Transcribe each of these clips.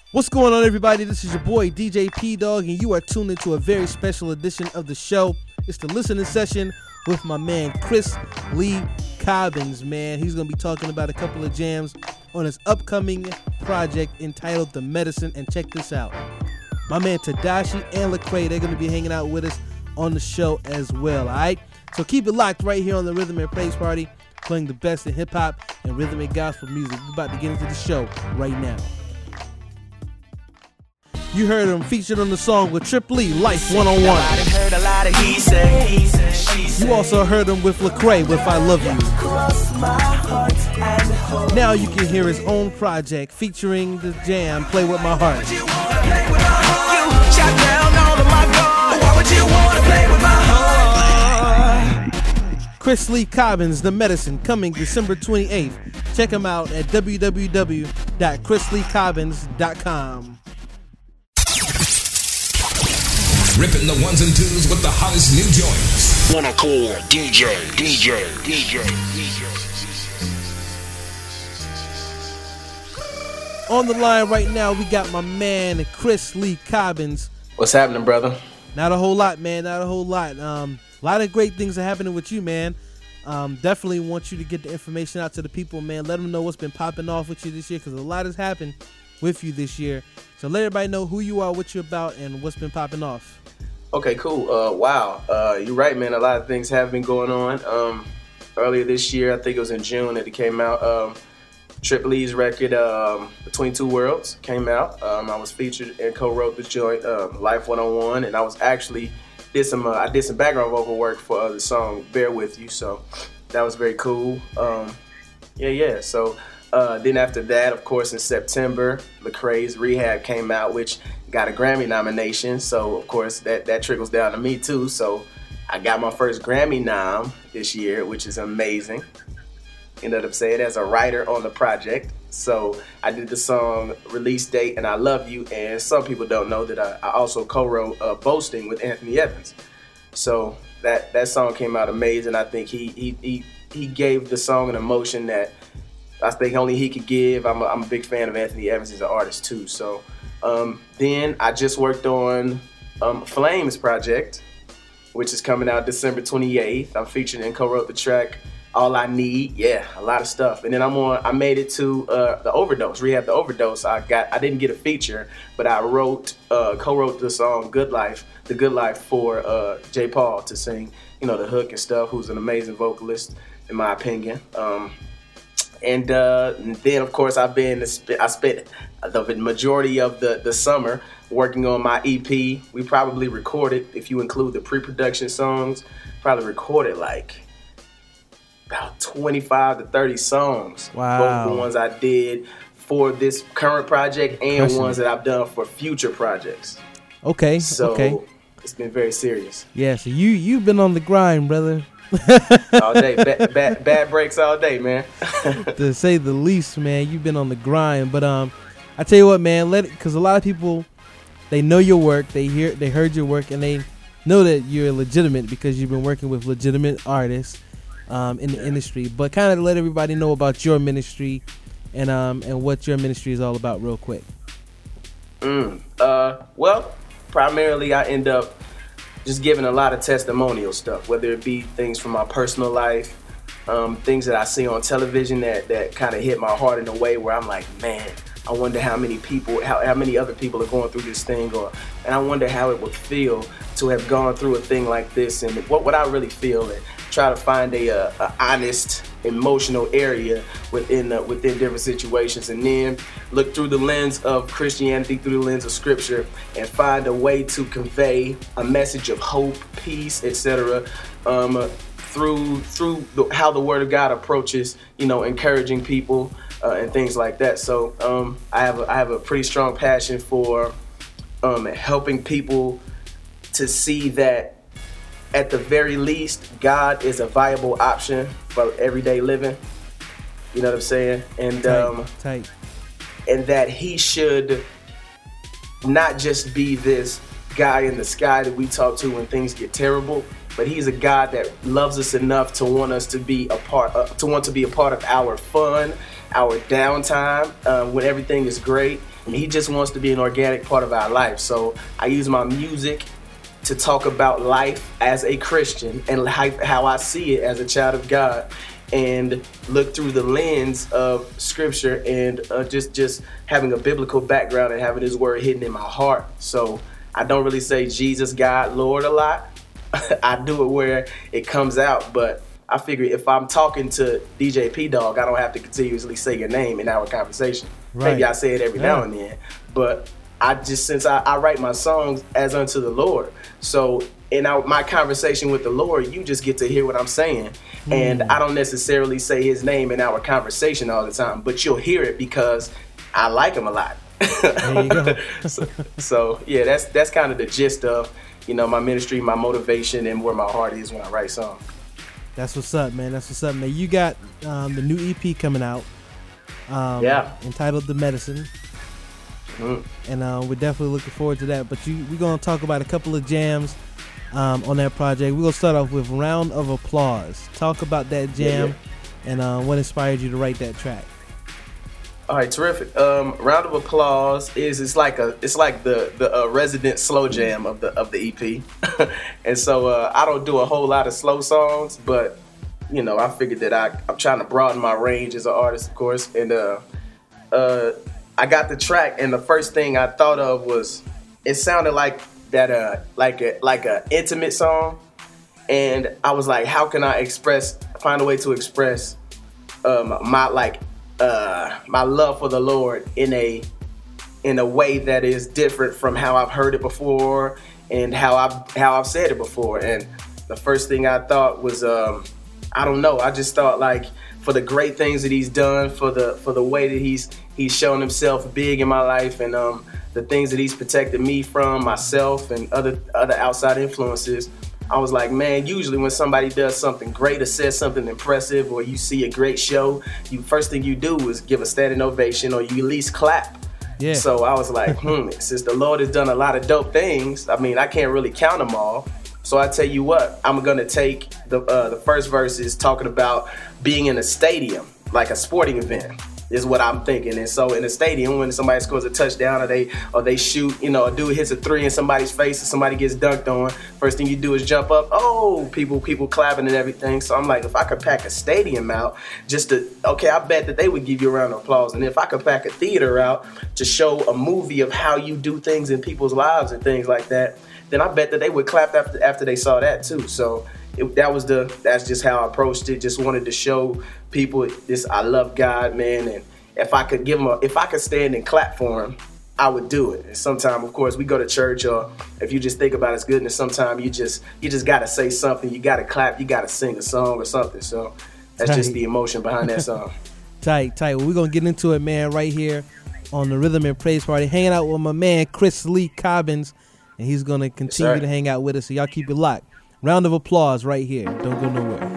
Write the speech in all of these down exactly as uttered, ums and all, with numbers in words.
What's going on, everybody? This is your boy D J P Dog, and you are tuned into a very special edition of the show. It's the listening session with my man Chris Lee Cobbins. Man, he's gonna be talking about a couple of jams on his upcoming project entitled The Medicine. And check this out, my man Tadashi and Lecrae, they're gonna be hanging out with us on the show as well. All right, so keep it locked right here on the Rhythm and Praise Party, playing the best in hip hop and rhythm and gospel music. We're about to get into the show right now. You heard him featured on the song with Trip Lee, Life one oh one. You also heard him with Lecrae with I Love You. Now you can hear his own project featuring the jam Play With My Heart. Chris Lee Cobbins, The Medicine, coming December twenty-eighth. Check him out at w w w dot chris lee cobbins dot com. Ripping the ones and twos with the hottest new joints. Wanna call D J, D J, D J, D J. On the line right now, we got my man Chris Lee Cobbins. What's happening, brother? Not a whole lot, man. Not a whole lot. Um, a lot of great things are happening with you, man. Um, definitely want you to get the information out to the people, man. Let them know what's been popping off with you this year, because a lot has happened with you this year. So let everybody know who you are, what you're about, and what's been popping off. Okay, cool. Uh, wow. Uh, you're right, man. A lot of things have been going on. Um, earlier this year, I think it was in June that it came out. Um, Trip Lee's record, um, Between Two Worlds, came out. Um, I was featured and co-wrote the joint, um, Life one oh one, and I was actually did some. Uh, I did some background vocal work for uh, the song Bear With You, so that was very cool. Um, yeah, yeah. So uh, then after that, of course, in September, Lecrae's Rehab came out, which got a Grammy nomination, so of course that, that trickles down to me too. So I got my first Grammy nom this year, which is amazing. Ended up saying as a writer on the project. So I did the song Release Date and I Love You, and some people don't know that I, I also co-wrote uh, Boasting with Anthony Evans. So that, that song came out amazing. I think he, he, he, he gave the song an emotion that I think only he could give. I'm a, I'm a big fan of Anthony Evans as an artist too. So Um, then I just worked on um, Flames project, which is coming out December twenty-eighth. I'm featured and co-wrote the track All I Need. Yeah, a lot of stuff. And then I'm on. I made it to uh, the Overdose, Rehab the Overdose. I got. I didn't get a feature, but I wrote, uh, co-wrote the song Good Life, the Good Life for uh, J. Paul to sing, you know, the hook and stuff. Who's an amazing vocalist, in my opinion. Um, And, uh, and then, of course, I've been, I spent the majority of the, the summer working on my E P. We probably recorded, if you include the pre-production songs, probably recorded like about twenty-five to thirty songs. Wow. Both the ones I did for this current project and Impressive. ones that I've done for future projects. Okay, So okay. It's been very serious. Yeah, so you, you've been on the grind, brother. All day. Bad, bad, bad breaks all day, man. To say the least, man. You've been on the grind. But um, I tell you what, man, let it, because a lot of people, they know your work, they hear, they heard your work, and they know that you're legitimate because you've been working with legitimate artists um, in the industry. But kind of let everybody know about your ministry and um and what your ministry is all about real quick. Mm, uh, well, primarily I end up just giving a lot of testimonial stuff, whether it be things from my personal life, um, things that I see on television that, that kind of hit my heart in a way where I'm like, man, I wonder how many people, how, how many other people are going through this thing, or, and I wonder how it would feel to have gone through a thing like this, and what would I really feel, and try to find a, a, a honest, emotional area within uh, within different situations, and then look through the lens of Christianity, through the lens of Scripture, and find a way to convey a message of hope, peace, et cetera. Um, uh, through through the, how the Word of God approaches, you know, encouraging people uh, and things like that. So um, I have a, I have a pretty strong passion for um, helping people to see that, at the very least, God is a viable option for everyday living. You know what I'm saying? And Tight, um, tight. and that He should not just be this guy in the sky that we talk to when things get terrible, but He's a God that loves us enough to want us to be a part, uh, to want to be a part of our fun, our downtime uh, when everything is great. And he just wants to be an organic part of our life. So I use my music to talk about life as a Christian and how I see it as a child of God, and look through the lens of scripture and uh, just, just having a biblical background and having his word hidden in my heart. So I don't really say Jesus, God, Lord a lot. I do it where it comes out, but I figure if I'm talking to D J P-Dog, I don't have to continuously say your name in our conversation. Right. Maybe I say it every yeah. now and then, but I just, since I, I write my songs as unto the Lord, so in our, my conversation with the Lord, you just get to hear what I'm saying. Mm. And I don't necessarily say his name in our conversation all the time, but you'll hear it because I like him a lot. There you go. so, so yeah, that's that's kind of the gist of, you know, my ministry, my motivation, and where my heart is when I write songs. That's what's up, man. That's what's up, man. You got um, the new E P coming out. Um, yeah. Entitled The Medicine. Mm. And uh, we're definitely looking forward to that. But you, we're going to talk about a couple of jams um, on that project. We're going to start off with Round of Applause. Talk about that jam yeah, yeah. and uh, what inspired you to write that track. All right, terrific. Um, Round of Applause is it's like a it's like the the uh, resident slow jam of the of the E P, and so uh, I don't do a whole lot of slow songs, but you know I figured that I I'm trying to broaden my range as an artist, of course, and uh, uh, I got the track, and the first thing I thought of was it sounded like that uh like a like a intimate song, and I was like, how can I express find a way to express um, my like. Uh, my love for the Lord in a in a way that is different from how I've heard it before and how I've how I've said it before. And the first thing I thought was, um, I don't know. I just thought like for the great things that he's done, for the for the way that he's he's shown himself big in my life, and um, the things that he's protected me from, myself, and other other outside influences. I was like, man, usually when somebody does something great or says something impressive, or you see a great show, you first thing you do is give a standing ovation, or you at least clap. Yeah. So I was like, hmm, since the Lord has done a lot of dope things, I mean, I can't really count them all. So I tell you what, I'm gonna take the uh, the first verse is talking about being in a stadium, like a sporting event, is what I'm thinking. And so in a stadium, when somebody scores a touchdown, or they or they shoot, you know, a dude hits a three in somebody's face, and somebody gets dunked on, first thing you do is jump up. Oh, people people clapping and everything. So I'm like, if I could pack a stadium out, just to okay, I bet that they would give you a round of applause. And if I could pack a theater out to show a movie of how you do things in people's lives and things like that, then I bet that they would clap after after they saw that too. So it, that was the that's just how I approached it. Just wanted to show people this. I love God, man, and if I could give him a, if I could stand and clap for him, I would do it. And sometimes, of course, we go to church, or if you just think about his goodness, sometimes you just you just gotta say something. You gotta clap. You gotta sing a song or something. So that's tight. Just the emotion behind that song. tight, tight. Well, we're gonna get into it, man, right here on the Rhythm and Praise Party, hanging out with my man Chris Lee Cobbins, and he's gonna continue yes, to hang out with us. So y'all keep it locked. Round of applause right here. Don't go nowhere.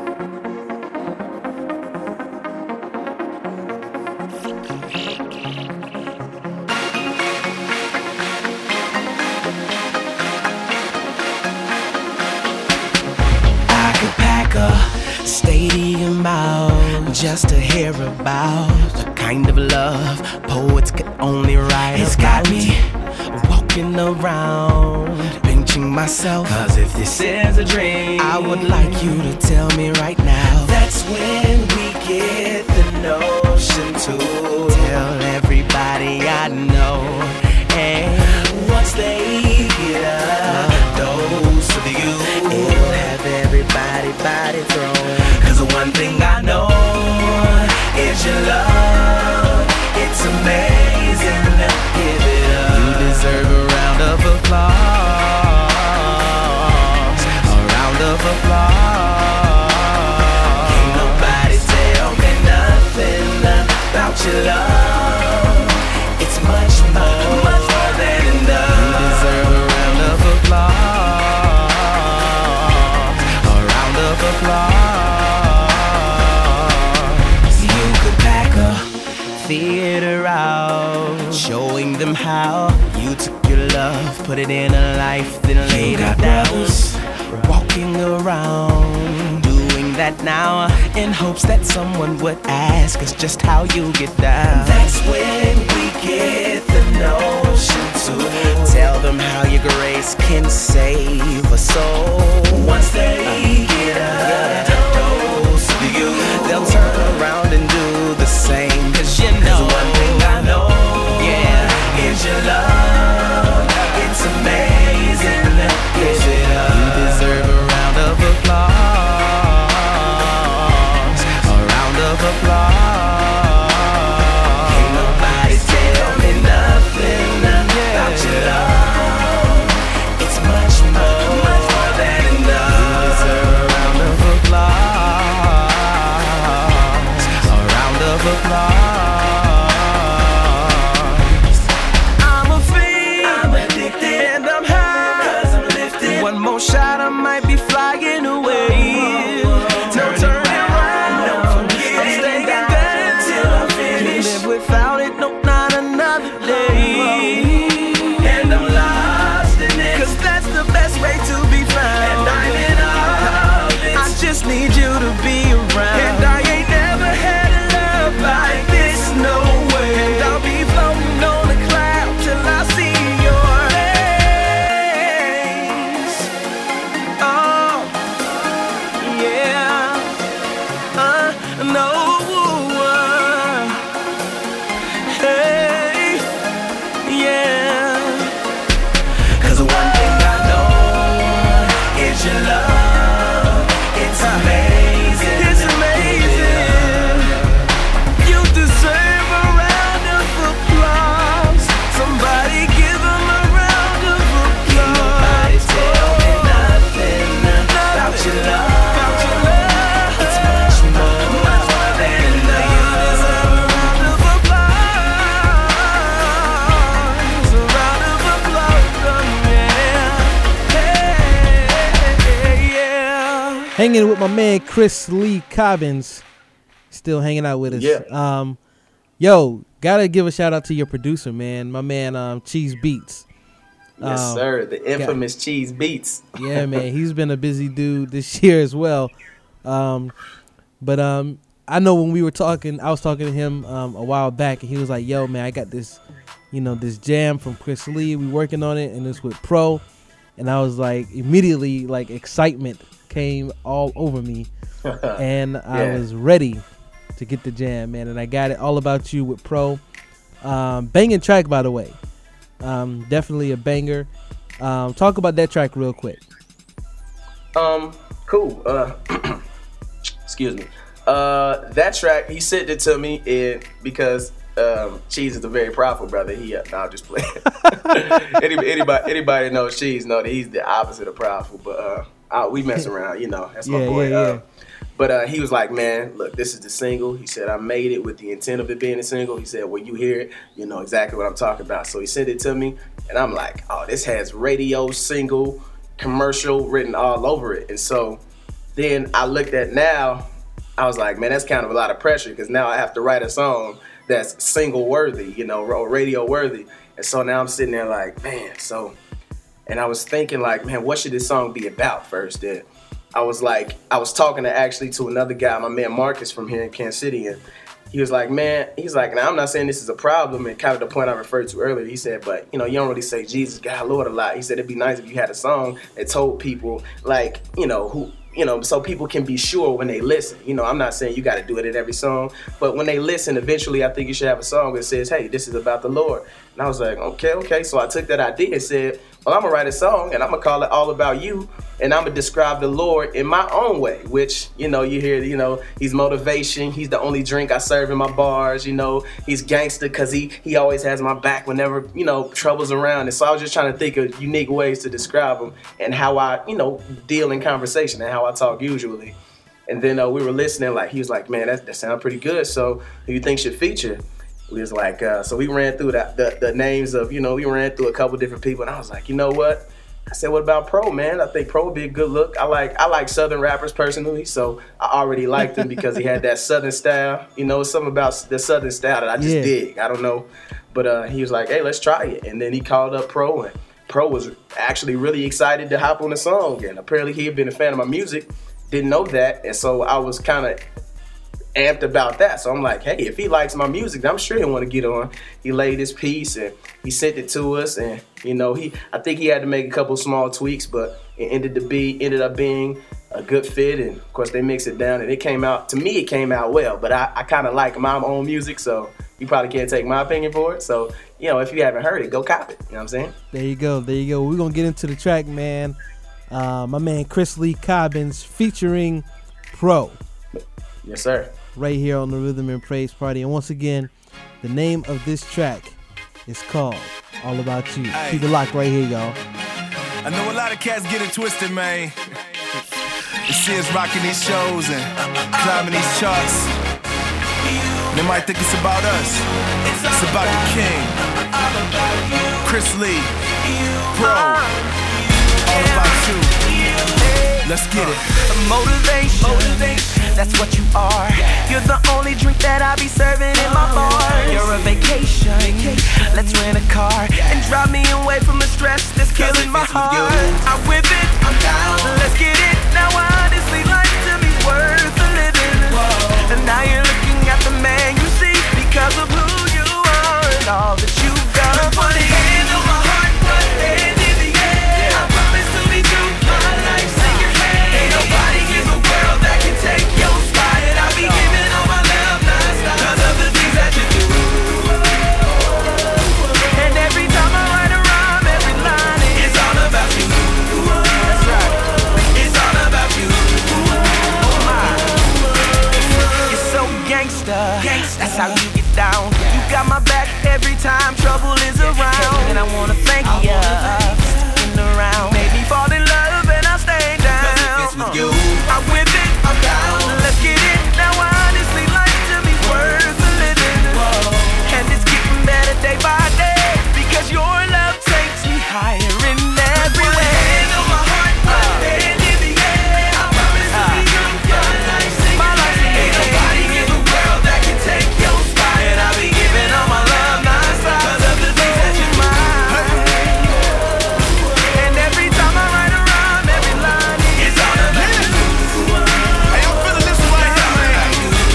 Stadium out just to hear about the kind of love poets could only write about. It's got me walking around, pinching myself, cause if this is a dream, I would like you to tell me right now. That's when we get the notion to tell everybody I know. And once they get a dose of you, it'll have everybody body thrown. Cause the one thing I know is your love. It's amazing. Give it up. You deserve a round of applause. A round of applause. Can't nobody tell me nothing about your love. It's much more, much more than enough. You deserve a round of applause. A round of applause. Theater out, showing them how you took your love, put it in a life, then laid it down. Walking around, doing that now, in hopes that someone would ask us just how you get down. That's when we get the notion to tell them how your grace can save a soul. Once they get a dose of you, they'll turn around and do the same. Cause you know, one thing I know, yeah, is your love. It's amazing. Give it up. You deserve a round of applause. A round of applause. Can't nobody tell me nothing about your love. It's much more, much more than enough. You deserve a round of applause. A round of applause. One more shot, I might be flying away. No turning around, no forgetting. I'm staying down till I finish. Can't live without it, no, not another day. And I'm lost in it, cause that's the best way to be found. And I'm in all of it. I just need you to be around. And I ain't never had a love like this, no way. And I'll be floating on a cloud till I see your hanging with my man Chris Lee Cobbins, still hanging out with us. Yeah. Um, yo, gotta give a shout out to your producer, man. My man, um, Cheese Beats. Yes, um, sir. The infamous got, Cheese Beats. Yeah, man. He's been a busy dude this year as well. Um, but um, I know when we were talking, I was talking to him um, a while back, and he was like, "Yo, man, I got this, you know, this jam from Chris Lee. We working on it, and it's with Pro." And I was like, immediately, like excitement came all over me, and I yeah. was ready to get the jam, man. And I got it, All About You with Pro. Um, banging track, by the way. Um, definitely a banger. Um, talk about that track real quick. Um, cool. Uh, excuse me. Uh, that track, he sent it to me in because um, Cheese is a very powerful brother. He, uh, no, I'm just playing. anybody, anybody, anybody that knows Cheese know that he's the opposite of powerful, but uh. Uh, we mess around, you know. That's my yeah, boy. Yeah, yeah. Uh, but uh, he was like, man, look, this is the single. He said, I made it with the intent of it being a single. He said, when you hear it, you know exactly what I'm talking about. So he sent it to me, and I'm like, oh, this has radio, single, commercial written all over it. And so then I looked at now, I was like, man, that's kind of a lot of pressure because now I have to write a song that's single worthy, you know, or radio worthy. And so now I'm sitting there like, man, so... And I was thinking like, man, what should this song be about first? Then I was like, I was talking to actually to another guy, my man Marcus from here in Kansas City, and he was like, man, he's like, now I'm not saying this is a problem, and kind of the point I referred to earlier, he said, but you know, you don't really say Jesus, God, Lord a lot. He said it'd be nice if you had a song that told people like, you know, who, you know, so people can be sure when they listen. You know, I'm not saying you got to do it in every song, but when they listen, eventually I think you should have a song that says, hey, this is about the Lord. And I was like, okay, okay. So I took that idea and said, well, I'm going to write a song and I'm going to call it All About You. And I'm going to describe the Lord in my own way, which, you know, you hear, you know, he's motivation. He's the only drink I serve in my bars. You know, he's gangster because he, he always has my back whenever, you know, trouble's around. And so I was just trying to think of unique ways to describe him and how I, you know, deal in conversation and how I talk usually. And then uh, we were listening, like, he was like, man, that, that sounds pretty good. So who you think should feature? We was like, uh, so we ran through the, the, the names of, you know, we ran through a couple different people. And I was like, you know what? I said, what about Pro, man? I think Pro would be a good look. I like I like Southern rappers personally, so I already liked him because he had that Southern style. You know, something about the Southern style that I just Yeah. dig. I don't know. But uh, he was like, hey, let's try it. And then he called up Pro, and Pro was actually really excited to hop on the song. And apparently he had been a fan of my music didn't know that, and so I was kind of amped about that. So I'm like, hey, if he likes my music, then I'm sure he'll want to get on. He laid his piece and he sent it to us, and you know, he I think he had to make a couple small tweaks, but it ended to be ended up being a good fit. And of course, they mixed it down, and it came out to me. It came out well, but I, I kind of like my own music, so you probably can't take my opinion for it. So you know, if you haven't heard it, go cop it. You know what I'm saying? There you go. There you go. We're gonna get into the track, man. Uh, my man Chris Lee Cobbins featuring Pro. Yes, sir. Right here on the Rhythm and Praise Party. And once again, the name of this track is called All About You. Hey. Keep it locked right here, y'all. I know a lot of cats get it twisted, man. You see us rocking these shows and climbing these charts. They might think it's about us. It's about the king. Chris Lee. Pro. All about you. Let's get it. Motivation, Motivation, that's what you are. You're the only drink that I be serving in my bar. You're a vacation, let's rent a car and drive me away from the stress that's killing my heart. I'm with it, I'm down, let's get it. Now I honestly like to be worth a living. And now you're looking at the man you see because of who you are and all that you've done. Put a hand on my heart, put a hand in the air. I promise to be true, my life, sing your hand. Ain't nobody in the world that can take your spot. And I'll be giving all my love non-stop because of the things that you do. And every time I write a rhyme, every line is all about you. That's right, it's all about you. Oh my, you're so gangsta, that's how you get down. You got my back every time trouble is around. And I wanna thank you for sticking around. Made me fall in love and I'll stay down. I'm with it, I'm down, let's get it. Now I honestly like to be worth a living. And it's getting better day by day because your love takes me higher in every way. On my heart, put a hand in the air. I promise to be true, my life, sing my life. Ain't nobody in the world that can take your spot. And I'll be giving all my love non-stop because of the things that you mind. And every time I write a rhyme, every line is all about you. Hey, I'm feeling this one right here, man.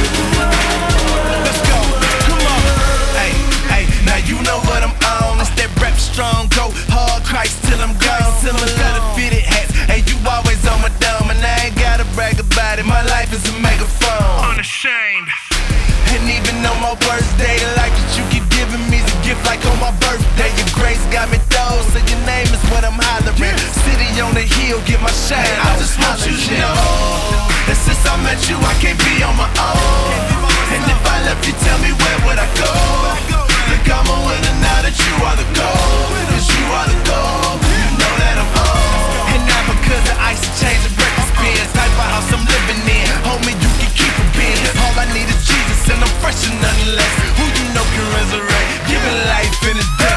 Let's go. Come on. Hey, hey, now you know what I'm on. It's that rap strong, go hard, Christ till I'm gone. Till I'm leather fitted hats. Hey, you always on my dome, and I ain't gotta brag about it. My life is a megaphone. Unashamed. And even on my worst day, the life that you keep giving me is a gift like on my birthday. Your grace got me though, so your name is what I'm hollering. City on the hill, get my shine. I just want you to know that since I met you, I can't be on my own. And if I left you, tell me where would I go? Look, I'm a winner now that you are the goal. Cause you are the goal, you know that I'm on. And not because of ice and change of record spins. Type of house I'm living in, homie, you can keep a bin. All I need is Jesus and I'm fresh and nothing less. Who you know can resurrect, giving life in his death.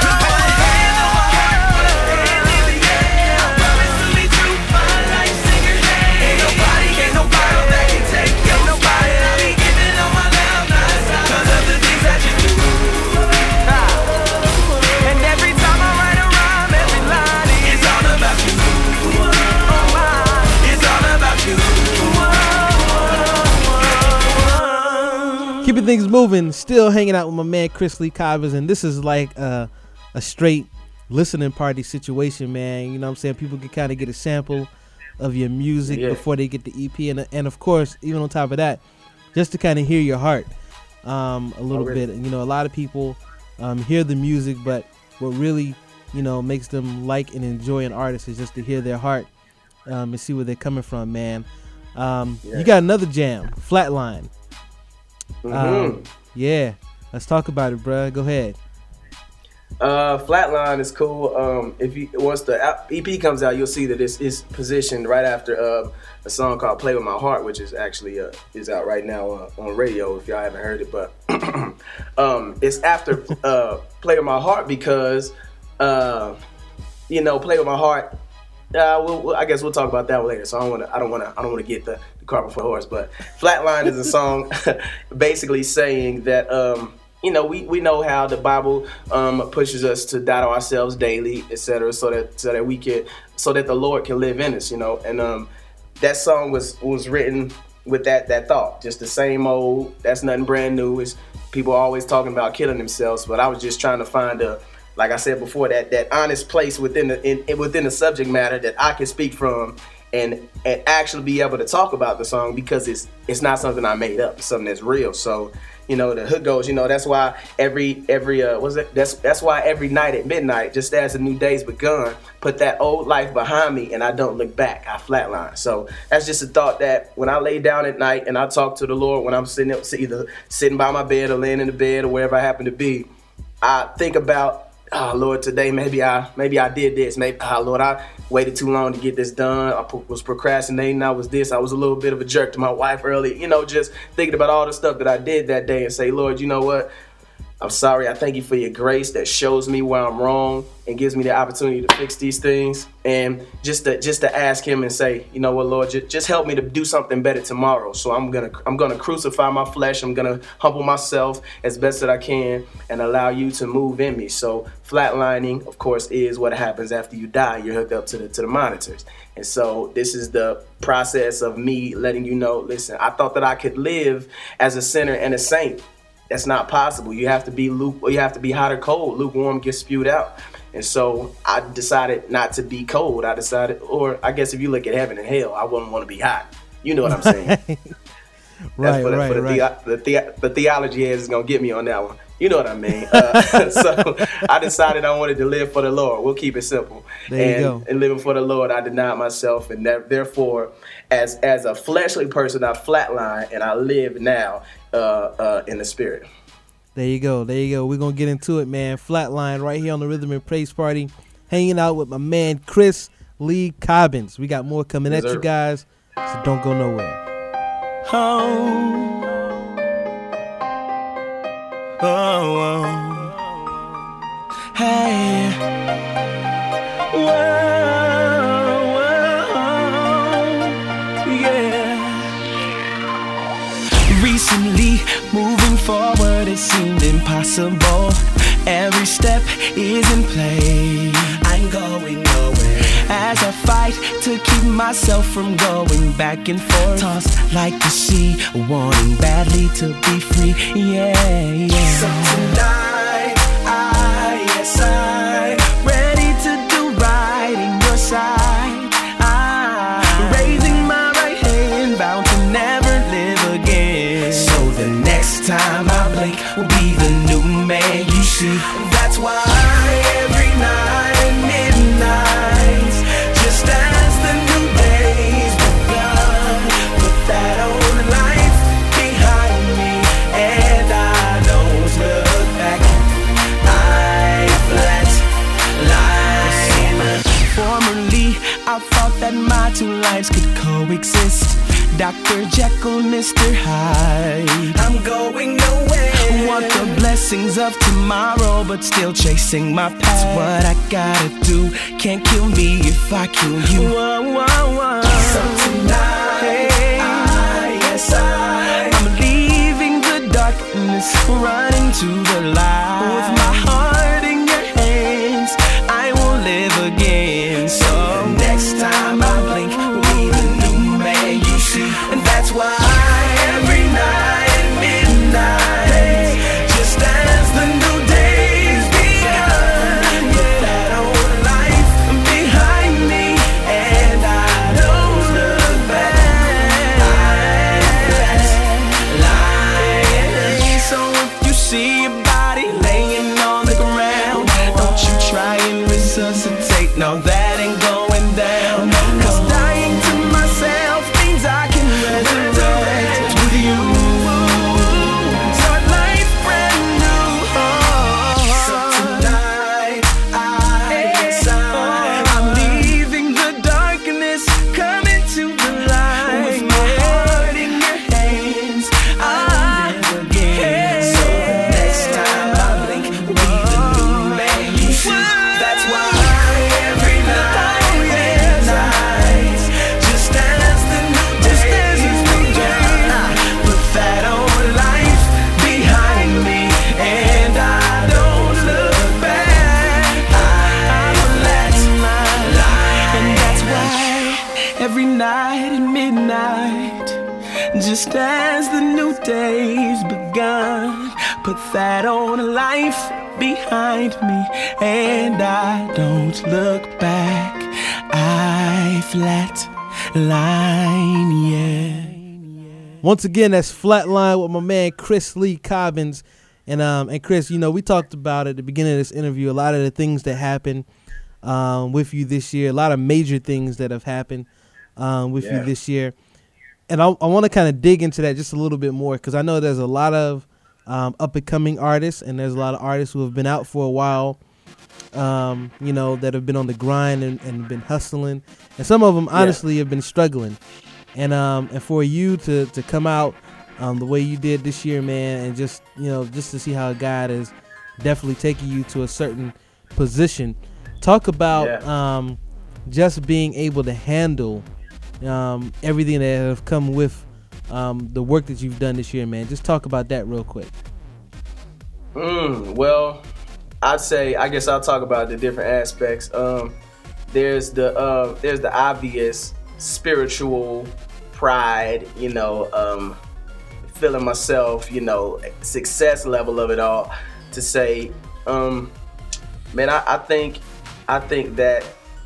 Keeping things moving, still hanging out with my man Chris Lee Cobbins, and this is like a, a straight listening party situation, man. You know what I'm saying? People can kind of get a sample of your music yeah. before they get the E P, and and of course, even on top of that, just to kind of hear your heart um, a little Already. bit. You know, a lot of people um, hear the music, but what really, you know, makes them like and enjoy an artist is just to hear their heart um, and see where they're coming from, man. Um, yeah. You got another jam, Flatline. Mm-hmm. Um, yeah, let's talk about it, bruh. Go ahead. Uh, Flatline is cool. Um, if you once the E P comes out, you'll see that it's, it's positioned right after uh, a song called "Play with My Heart," which is actually uh, is out right now uh, on radio. If y'all haven't heard it, but um, it's after uh, "Play with My Heart" because uh, you know, "Play with My Heart." Uh, we'll, we'll, I guess we'll talk about that later. So I don't want to. I don't want to. I don't want to get the, the cart before the horse. But "Flatline" is a song basically saying that um, you know we, we know how the Bible um, pushes us to die to ourselves daily, et cetera, so that so that we can so that the Lord can live in us. You know, and um, that song was was written with that that thought. Just the same old. That's nothing brand new. It's people always talking about killing themselves, but I was just trying to find a, like I said before, that that honest place within the in, within the subject matter that I can speak from. And, and actually be able to talk about the song, because it's it's not something I made up. It's something that's real. So, you know, the hook goes, you know, that's why every every uh what's it? That's that's why every night at midnight, just as a new day's begun, put that old life behind me and I don't look back. I flatline. So that's just a thought that when I lay down at night and I talk to the Lord, when I'm sitting up, either sitting by my bed or laying in the bed or wherever I happen to be, I think about, oh Lord, today maybe I maybe I did this. Maybe, oh Lord, I waited too long to get this done. I was procrastinating. I was this. I was a little bit of a jerk to my wife early. You know, just thinking about all the stuff that I did that day and say, Lord, you know what? I'm sorry. I thank you for your grace that shows me where I'm wrong and gives me the opportunity to fix these things. And just to just to ask him and say, you know what, Lord, just, just help me to do something better tomorrow. So I'm gonna I'm gonna crucify my flesh. I'm gonna humble myself as best that I can and allow you to move in me. So flatlining, of course, is what happens after you die. You're hooked up to the to the monitors. And so this is the process of me letting you know, listen, I thought that I could live as a sinner and a saint. That's not possible. You have to be luke, or you have to be hot or cold. Lukewarm gets spewed out. And so I decided not to be cold. I decided, or I guess if you look at heaven and hell, I wouldn't want to be hot. You know what I'm saying? right, for the, right, for the, right. The, the, the theology heads is going to get me on that one. You know what I mean? Uh, so I decided I wanted to live for the Lord. We'll keep it simple. There and, you go. and living for the Lord, I denied myself. And therefore, as as a fleshly person, I flatline and I live now uh, uh, in the spirit. There you go. There you go. We're going to get into it, man. Flatline right here on the Rhythm and Praise Party. Hanging out with my man, Chris Lee Cobbins. We got more coming Yes, at sir. you guys, so don't go nowhere. Oh. Oh, oh. Hey. Whoa, whoa, yeah. Recently, moving forward, it seemed impossible. Every step is in play. I'm going nowhere. As I fight to keep myself from going back and forth, tossed like the sea, wanting badly to be free. Yeah, yeah. So tonight, I, yes, I, ready to do right in your sight. I, raising my right hand, bound to never live again. So the next time I blink will be the new man you see. That's why every night at midnight, just as the new day's begun, put that old life behind me, and I don't look back. I flatline. Formerly, I thought that my two lives could coexist. Doctor Jekyll, Mister Hyde. I'm going nowhere. Want the blessings of tomorrow, but still chasing my past. What I gotta do can't kill me if I kill you. Whoa, whoa, whoa. So tonight, I, yes, I, I'm leaving the darkness, running to the light. With my heart in your hands, I will live again. So next time I blink, will be the new man you see. And that's why every night at midnight, just as the new day's begun, put that old life behind me, and I don't look back. Like, so if you see your body laying on the ground, don't you try and resuscitate. No, that ain't going down. Cause dying to myself means I can resurrect with you. Start life brand new. So tonight, I, yes, I, I'm leaving the darkness, coming to the light. With my heart in your hands, I live again. So next time I blink, will be the new man you see. That's why every night just as the new day's begun. Put that old life behind me, and I don't look back. I flatline, yeah. Once again, that's Flatline with my man Chris Lee Cobbins. And um and Chris, you know, we talked about at the beginning of this interview a lot of the things that happened um, with you this year, a lot of major things that have happened um, with yeah. you this year. And I, I want to kind of dig into that just a little bit more, because I know there's a lot of um, up-and-coming artists, and there's a lot of artists who have been out for a while, um, you know, that have been on the grind and, and been hustling. And some of them, honestly, yeah. have been struggling. And um and for you to, to come out um, the way you did this year, man, and just, you know, just to see how God is definitely taking you to a certain position. Talk about yeah. um, just being able to handle um, everything that have come with um, the work that you've done this year, man. Just talk about that real quick. Mm, well, I'd say, I guess I'll talk about the different aspects. Um, there's the uh, there's the obvious spiritual pride, you know, um, feeling myself, you know, success level of it all. To say, um, man, I, I think, I think that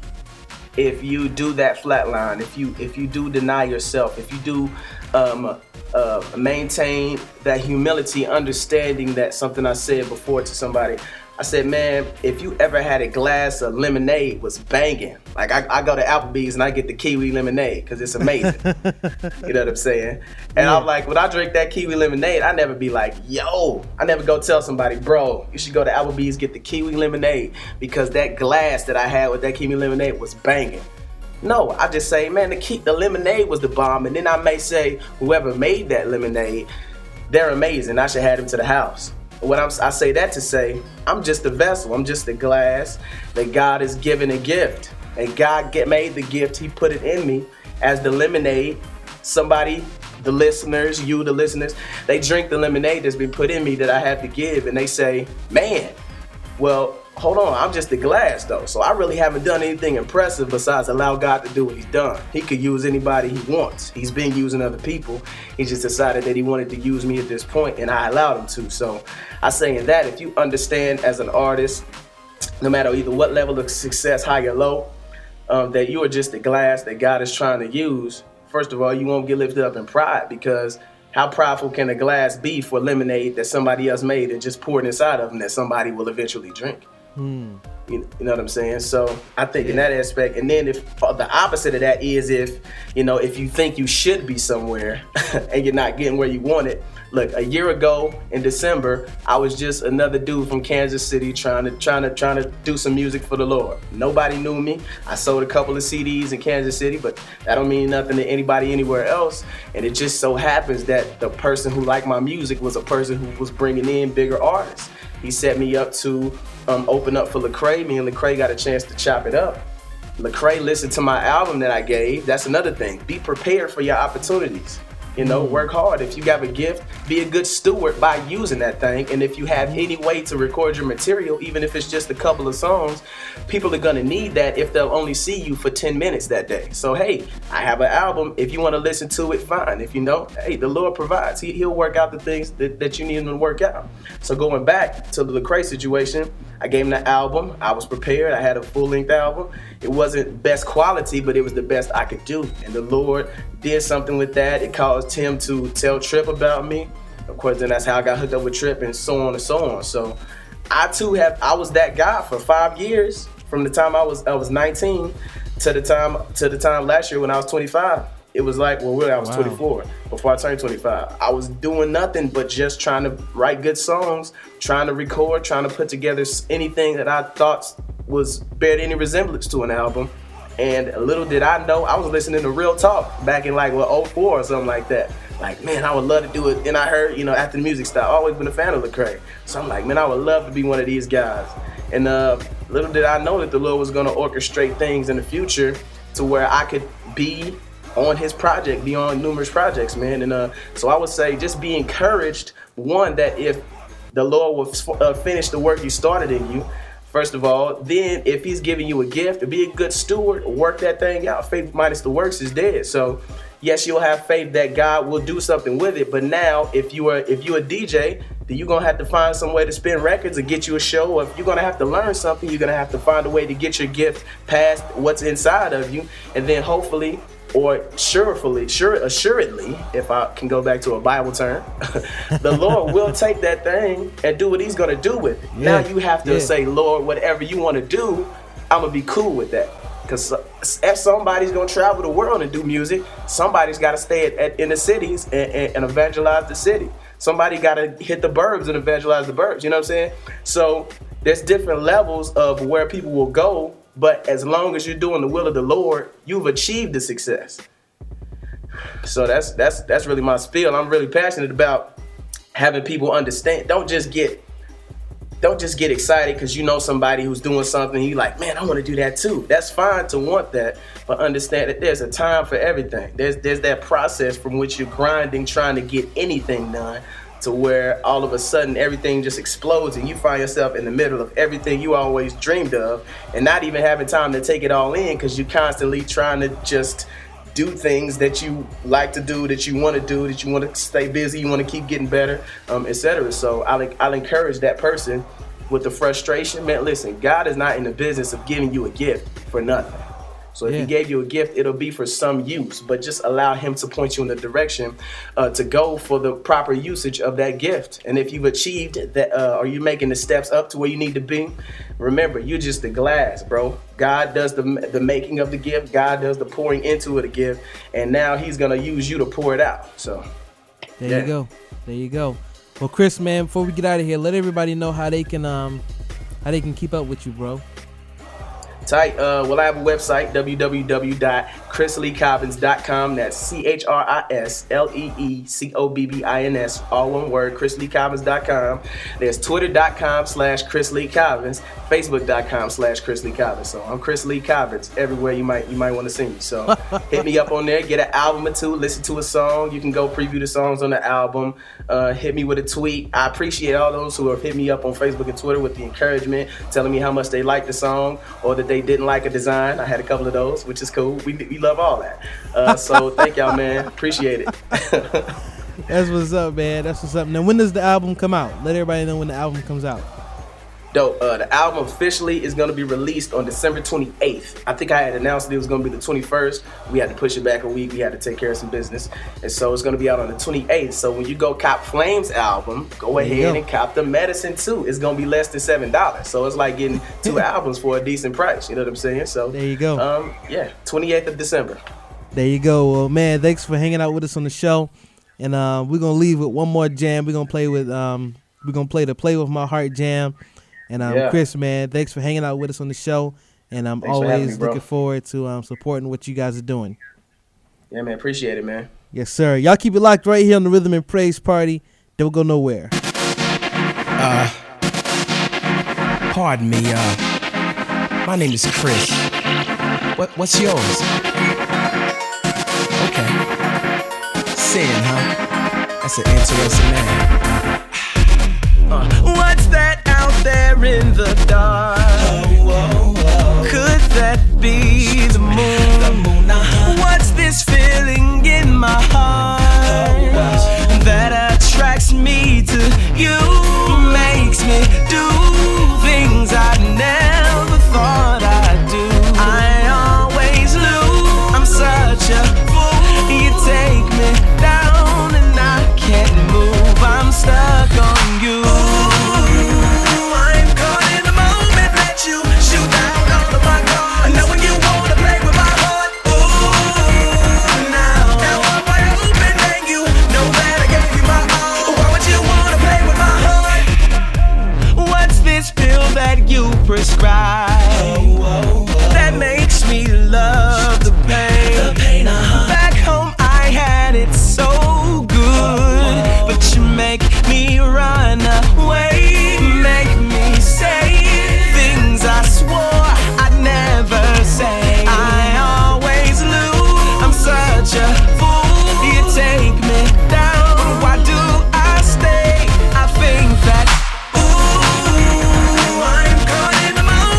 if you do that flatline, if you if you do deny yourself, if you do um, uh, maintain that humility, understanding that something I said before to somebody. I said, man, if you ever had a glass of lemonade was banging. Like I, I go to Applebee's and I get the kiwi lemonade because it's amazing. You know what I'm saying? And yeah. I'm like, when I drink that kiwi lemonade, I never be like, yo, I never go tell somebody, bro, you should go to Applebee's, get the kiwi lemonade because that glass that I had with that kiwi lemonade was banging. No, I just say, man, the, key, the lemonade was the bomb. And then I may say, whoever made that lemonade, they're amazing. I should have them to the house. What I'm, I say that to say, I'm just a vessel. I'm just a glass that God has given a gift. And God get, made the gift. He put it in me as the lemonade. Somebody, the listeners, you, the listeners, they drink the lemonade that's been put in me that I have to give. And they say, man, well, hold on. I'm just a glass, though. So I really haven't done anything impressive besides allow God to do what he's done. He could use anybody he wants. He's been using other people. He just decided that he wanted to use me at this point, and I allowed him to. So I say in that, if you understand as an artist, no matter either what level of success, high or low, um, that you are just a glass that God is trying to use, first of all, you won't get lifted up in pride, because how prideful can a glass be for lemonade that somebody else made and just poured inside of them that somebody will eventually drink? Hmm. You, you know what I'm saying? So I think yeah. in that aspect, and then if uh, the opposite of that is if, you know, if you think you should be somewhere and you're not getting where you want it. Look, a year ago in December, I was just another dude from Kansas City trying to trying to trying to do some music for the Lord. Nobody knew me. I sold a couple of C Ds in Kansas City, but that don't mean nothing to anybody anywhere else. And it just so happens that the person who liked my music was a person who was bringing in bigger artists. He set me up to um, open up for Lecrae. Me and Lecrae got a chance to chop it up. Lecrae listened to my album that I gave. That's another thing. Be prepared for your opportunities. You know, work hard. If you have a gift, be a good steward by using that thing. And if you have any way to record your material, even if it's just a couple of songs, people are gonna need that if they'll only see you for ten minutes that day. So, hey, I have an album. If you wanna listen to it, fine. If you know, hey, the Lord provides. He, he'll work out the things that, that you need him to work out. So going back to the Lecrae situation, I gave him the album. I was prepared. I had a full-length album. It wasn't best quality, but it was the best I could do. And the Lord did something with that. It caused him to tell Trip about me. Of course, then that's how I got hooked up with Trip, and so on and so on. So I too have, I was that guy for five years, from the time I was I was nineteen to the time to the time last year when I was twenty-five. It was like, well, really, I was wow. twenty-four before I turned twenty-five. I was doing nothing but just trying to write good songs, trying to record, trying to put together anything that I thought was bared any resemblance to an album. And little did I know, I was listening to Real Talk back in like, well, oh four or something like that. Like, man, I would love to do it. And I heard, you know, After the Music Style, I've always been a fan of Lecrae. So I'm like, man, I would love to be one of these guys. And uh, little did I know that the Lord was going to orchestrate things in the future to where I could be on his project, be on numerous projects, man. And uh, so I would say just be encouraged, one, that if the Lord will uh, finish the work you started in you, first of all, then if he's giving you a gift, be a good steward, work that thing out. Faith minus the works is dead. So yes, you'll have faith that God will do something with it. But now, if you are if you're a D J, then you're gonna have to find some way to spin records or get you a show. Or if you're gonna have to learn something, you're gonna have to find a way to get your gift past what's inside of you, and then hopefully, or surefully, sure, assuredly, if I can go back to a Bible term, the Lord will take that thing and do what He's gonna do with it. Yeah. Now you have to yeah. say, Lord, whatever you want to do, I'm gonna be cool with that. Because if somebody's gonna travel the world and do music, somebody's got to stay at, at, in the cities and, and, and evangelize the city. Somebody got to hit the burbs and evangelize the burbs. You know what I'm saying? So there's different levels of where people will go, but as long as you're doing the will of the Lord, you've achieved the success. So that's that's that's really my spiel. I'm really passionate about having people understand. Don't just get Don't just get excited because you know somebody who's doing something. You like, man, I want to do that too. That's fine to want that, but understand that there's a time for everything. There's there's that process from which you're grinding, trying to get anything done, to where all of a sudden everything just explodes and you find yourself in the middle of everything you always dreamed of, and not even having time to take it all in because you're constantly trying to just do things that you like to do, that you want to do, that you want to stay busy, you want to keep getting better, um, et cetera. So I'll, I'll encourage that person with the frustration. Man, listen, God is not in the business of giving you a gift for nothing. So if yeah. He gave you a gift, it'll be for some use, but just allow Him to point you in the direction uh, to go for the proper usage of that gift. And if you've achieved that, uh, or you're making the steps up to where you need to be, remember, you're just the glass, bro. God does the the making of the gift. God does the pouring into the gift. And now He's going to use you to pour it out. So there yeah. you go. There you go. Well, Chris, man, before we get out of here, let everybody know how they can um how they can keep up with you, bro. Tight. Uh, well, I have a website, w w w dot chris lee cobbins dot com. That's C H R I S L E E C O B B I N S, all one word, chris lee cobbins dot com. There's twitter dot com slash chris lee cobbins, facebook dot com slash chris lee cobbins. So I'm Chris Lee Cobbins everywhere you might you might want to see me. So hit me up on there, get an album or two, listen to a song. You can go preview the songs on the album. Uh, hit me with a tweet. I appreciate all those who have hit me up on Facebook and Twitter with the encouragement, telling me how much they like the song or that they didn't like a design. I had a couple of those, which is cool. We, we love all that. Uh, so thank y'all, man. Appreciate it. That's what's up, man. That's what's up. Now, when does the album come out? Let everybody know when the album comes out. Dope. Uh, the album officially is going to be released on December twenty-eighth. I think I had announced it was going to be the twenty-first. We had to push it back a week. We had to take care of some business. And so it's going to be out on the twenty-eighth. So when you go cop Flame's album, go ahead go. and cop the Medicine too. It's going to be less than seven dollars. So it's like getting two albums for a decent price. You know what I'm saying? So there you go. Um, yeah, twenty-eighth of December. There you go. Well, man, thanks for hanging out with us on the show. And uh, we're going to leave with one more jam. We're going to play with, um, we're going to play the Play With My Heart jam. And um, yeah. Chris, man, thanks for hanging out with us on the show. And I'm thanks always me, looking forward to um, supporting what you guys are doing. Yeah, man. Appreciate it, man. Yes, sir. Y'all keep it locked right here on the Rhythm and Praise Party. Don't go nowhere. Uh, pardon me. Uh, my name is Chris. What, what's yours? Okay. Sin, huh? That's an interesting name. Uh, what's that out there in the dark? Oh, oh, oh. Could that be the moon? The moon uh-huh. What's this feeling in my heart oh, oh. that attracts me to you? Makes me do things I never thought I'd do. I always lose. I'm such a fool. You take me down and I can't move. I'm stuck on you. Prescribe oh, oh, oh. That makes me love the pain, the pain uh-huh. Back home I had it so good oh, oh. But you make me run away, make me say things I swore I'd never say. I always lose, I'm such a fool. You take me down, why do I stay? I think that ooh, I'm caught in the moment.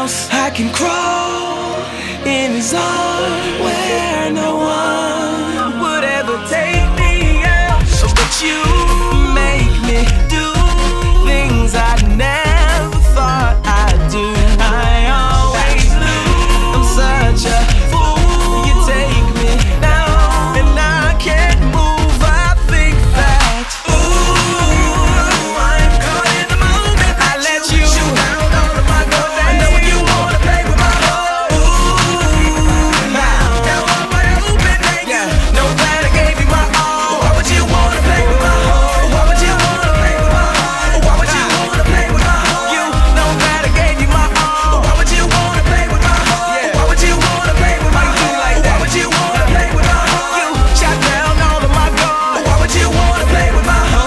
house. I can crawl in his arms where no one would ever take me out. But you make me do things I never thought I'd do. I always lose. I'm such a fool. You take me down and I can't move. I think that ooh, I'm caught in the moment. I let you shoot down all of my gold. I know you wanna play with my heart. Ooh, now now I'm wide open. Yeah, no glad I gave you my all. Why would you wanna play with my heart? Why would you wanna play with my heart? Why would you wanna play with my heart? You know that I gave you my all. Why would you wanna play with my heart? Why would you wanna play with my heart? Like that? Why would you wanna play with my heart? You shot down all of my guard. Why would you wanna play with my heart?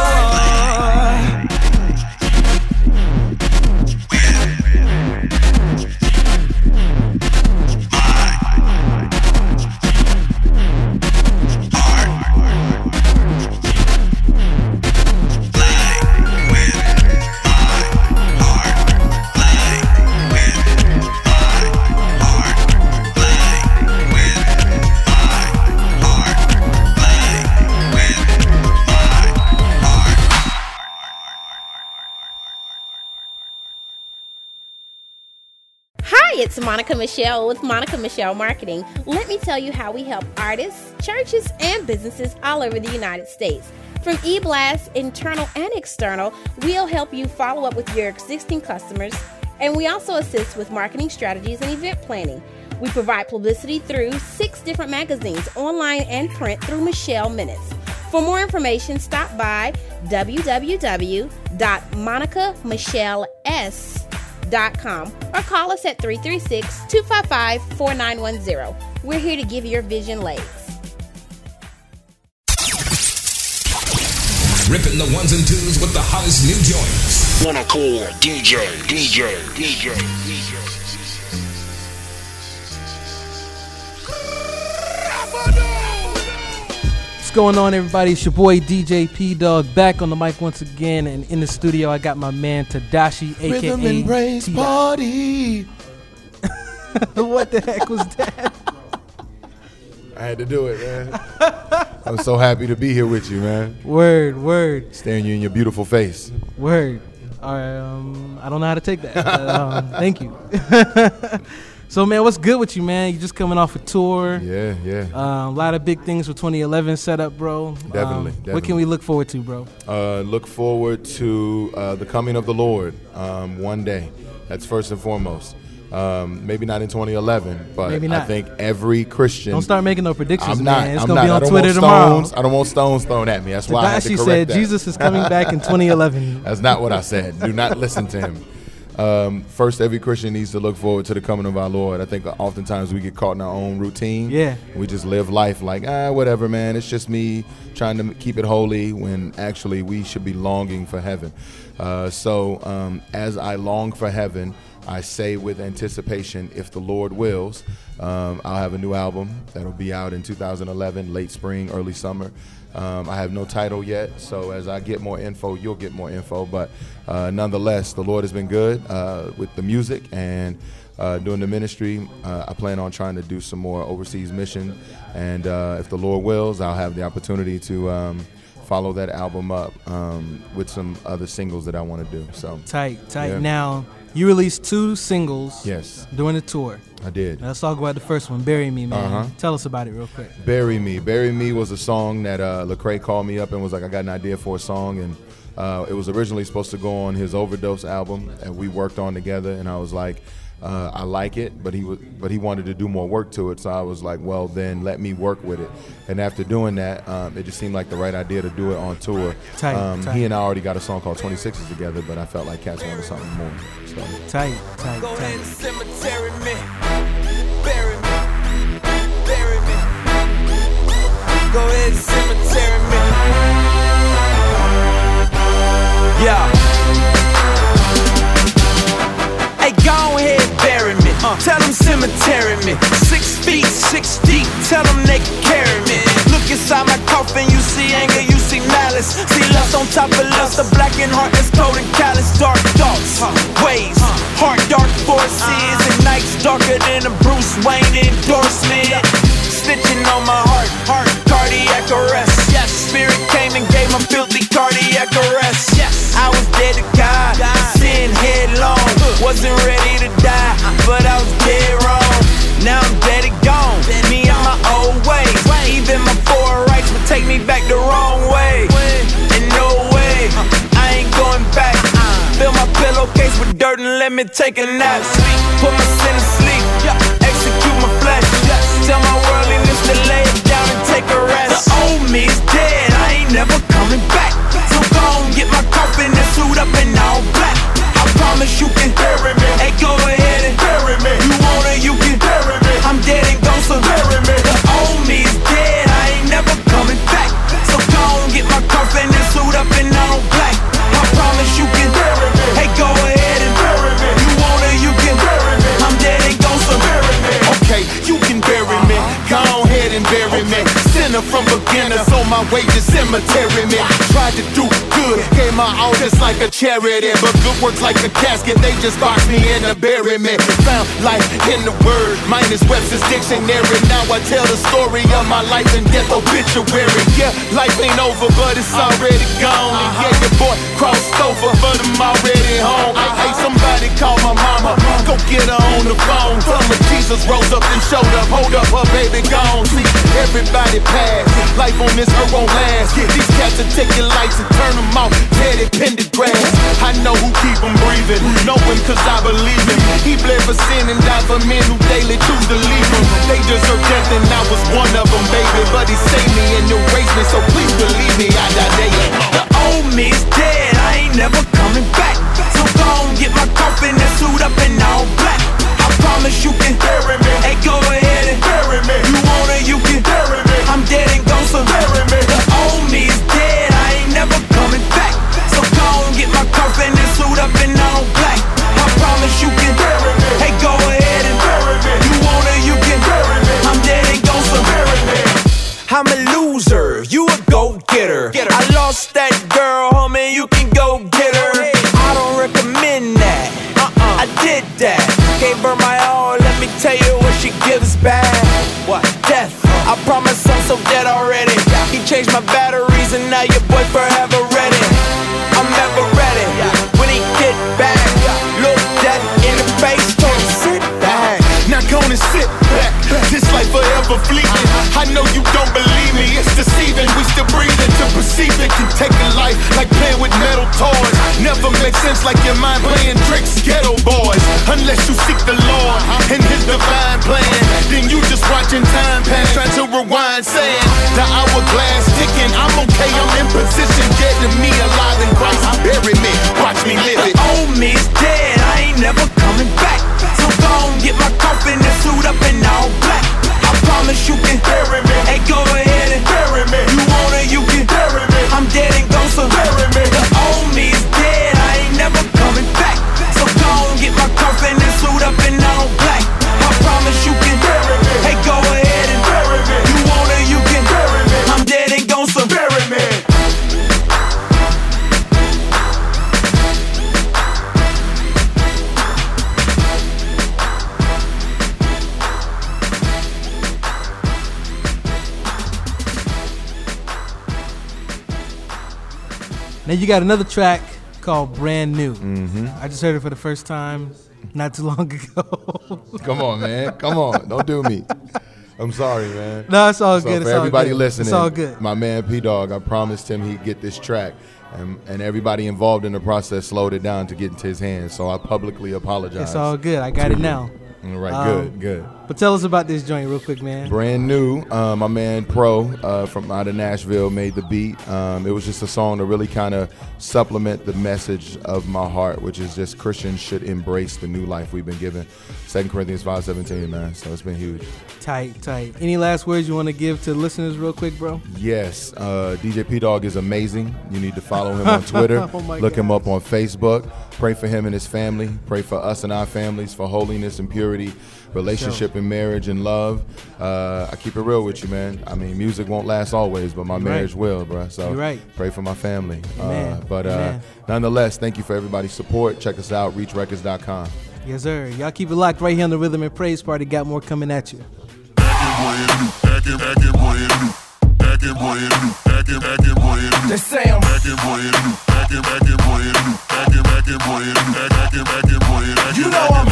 Hi, it's Monica Michelle with Monica Michelle Marketing. Let me tell you how we help artists, churches, and businesses all over the United States. From eBlast, internal and external, we'll help you follow up with your existing customers, and we also assist with marketing strategies and event planning. We provide publicity through six different magazines, online and print through Michelle Minutes. For more information, stop by w w w dot monica michelle s dot com or call us at three three six, two five five, four nine one zero. We're here to give your vision legs. Ripping the ones and twos with the hottest new joints. One accord, D J, D J, D J, D J. What's going on, everybody? It's your boy D J P-Dog back on the mic once again, and in the studio I got my man Tadashi, aka Rhythm and Brains T-Dot. Party. What the heck was that? I had to do it, man. I'm so happy to be here with you, man. Word, word, Staring you in your beautiful face. word. All right, um, I don't know how to take that. But, um, thank you. So, man, what's good with you, man? You just coming off a tour. Yeah, yeah. Uh, a lot of big things for twenty eleven set up, bro. Definitely, Um, definitely. What can we look forward to, bro? Uh, look forward to uh, the coming of the Lord um, one day. That's first and foremost. Um, maybe not in twenty eleven, but Maybe not. I think every Christian. Don't start making no predictions, I'm not. man. It's I'm gonna not. be I on don't Twitter want tomorrow. stones. I don't want stones thrown at me. That's why I had to Tadashi correct said that. Jesus is coming back in twenty eleven. That's not what I said. Do not listen to him. Um, first, every Christian needs to look forward to the coming of our Lord. I think oftentimes we get caught in our own routine. Yeah. We just live life like, ah, whatever, man. It's just me trying to keep it holy when actually we should be longing for heaven. Uh, so um, as I long for heaven, I say with anticipation, if the Lord wills, um, I'll have a new album that'll be out in two thousand eleven, late spring, early summer. Um, I have no title yet, so as I get more info, you'll get more info. But uh, nonetheless, the Lord has been good uh, with the music and uh, doing the ministry. Uh, I plan on trying to do some more overseas mission, and uh, if the Lord wills, I'll have the opportunity to um, follow that album up um, with some other singles that I want to do. So Tight, tight. Yeah. Now, you released two singles yes, during the tour. I did. Now, let's talk about the first one, Bury Me, man. Uh-huh. Tell us about it real quick. Bury Me. Bury Me was a song that uh, Lecrae called me up and was like, I got an idea for a song. And uh, it was originally supposed to go on his Overdose album that we worked on together. And I was like, uh, I like it, but he was, but he wanted to do more work to it. So I was like, well, then let me work with it. And after doing that, um, it just seemed like the right idea to do it on tour. Tight, um, tight. He and I already got a song called twenty-sixes together, but I felt like Cats wanted something more. So. Tight, tight, Go ahead tight. and cemetery me. Bury me. Bury me. Go ahead and cemetery me. Yeah. Hey, go ahead and bury me. Uh, tell them cemetery me. Six feet, six deep. Tell them they can carry me. Look inside my coffin, you see anger, you see malice. See lust on top of lust, a blackened heart that's cold and callous, dark thoughts, ways, heart dark forces, and nights darker than a Bruce Wayne endorsement. Snitching on my heart, heart, cardiac arrest. Yes, spirit came and gave my filthy cardiac arrest. Yes, I was dead to God, sin headlong. Wasn't ready to die, but I was dead wrong. Now I'm dead and gone, me and my old ways. Even my four rights would take me back the wrong way. And no way, I ain't going back. Fill my pillowcase with dirt and let me take a nap. Put my sin to sleep, execute my flesh. Tell my worldliness to lay it down and take a rest. The old me is dead, I ain't never coming back. So go on, get my coffin and suit up in all black. I promise you can bury me. Hey, go ahead and bury me. You want it, you can bury me. I'm dead and gone, so bury me. The old me is dead, I ain't never coming back. So go on, get my coffin and suit up in all black. I promise you can bury me. Hey, go ahead and bury me. You want it, you can bury me. I'm dead and gone, so bury me. Okay, you can bury me. Go ahead and bury me. Sinner from beginners on my way to cemetery me. Tried to do good, gave my all just like a charity, but good works like a casket, they just box me in and bury me. Found life in the word, minus Webster's dictionary. Now I tell the story of my life and death obituary. Yeah, life ain't over, but it's already gone. And yeah, your boy crossed over, but I'm already home. Hey, hey, somebody call my mama, go get her on the phone. Tell her Jesus rose up and showed up, hold up, her baby gone. See, everybody pass, life on this earth won't last. These cats will take your lights and turn them off, dead at Pendergrass. I know who keep them breathing, know him cause I believe him. He bled for sin and died for men who daily choose to leave him. They deserve death and I was one of them, baby, but he saved me and erased me, so please believe me, I die daily. The old me is dead, I ain't never coming back. So go on, get my coffin and suit up in all black. I promise you can bury me. Hey, go ahead and bury me. You want it, you can bury me. I'm dead and gone, so bury me. The old me is dead, I ain't never coming back. So go on, get my coffin and suit up in all black. I promise you can bury me. Hey, go ahead and bury me. You want it, you can bury me. I'm dead and gone, so bury me. I'm a loser, you a go-getter. I lost that girl, homie, you can go get her. I don't recommend that, uh-uh, I did that. Gave her my all, let me tell you what she gives back. What? Death, I promise I'm so dead already. He changed my batteries and now your boy forever ready. I'm ever ready, when he get back. Look death in the face, told him sit back. Now go and sit back, this life forever fleeting. I know you don't believe me, it's deceiving. We still breathing, to perceive it can take a life like playing with metal toys. Never makes sense like your mind playing tricks, ghetto boys. Unless you seek the Lord and his divine plan, then you just watching time pass, trying to rewind, saying the hourglass ticking. I'm okay, I'm in position, dead to me, alive in Christ. Bury me, watch me live it. The old me is dead, I ain't never coming back. So go on, get my coffin and suit up in all black. I promise you can bury me. Hey, go ahead and bury me. You want it, you can bury me. I'm dead and gone, so bury me. The old me is dead, I ain't never coming back. So go on, get my coffin and suit up in all black. I promise you can bury me. Hey, go ahead and bury me. You want it, you can bury me. I'm dead and gone, so bury me. Now you got another track called Brand New. Mm-hmm. I just heard it for the first time not too long ago. Come on, man. Come on. Don't do me. I'm sorry, man. No, it's all so good. For It's everybody all good. listening, It's all good. My man P Dog, I promised him he'd get this track. And, and everybody involved in the process slowed it down to get into his hands. So I publicly apologize. It's all good. I got it you. now. All right, Um, good, good. But tell us about this joint real quick, man. Brand new. Um, my man Pro uh, from out of Nashville made the beat. Um, it was just a song to really kind of supplement the message of my heart, which is just Christians should embrace the new life we've been given. Second Corinthians five seventeen, man. So it's been huge. Tight, tight. Any last words you want to give to listeners real quick, bro? Yes. Uh, D J P Dog is amazing. You need to follow him on Twitter. Oh my Look God. him up on Facebook. Pray for him and his family. Pray for us and our families for holiness and purity, relationship in marriage and love. Uh, I keep it real with you, man. I mean, music won't last always, but my You're marriage right. will, bro. So You're right. pray for my family. Amen. Uh, but uh, Amen. nonetheless, thank you for everybody's support. Check us out, reach records dot com. Yes, sir. Y'all keep it locked right here on the Rhythm and Praise Party. Got more coming at you. They say I'm you know I'm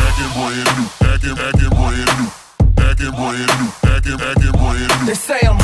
they say I'm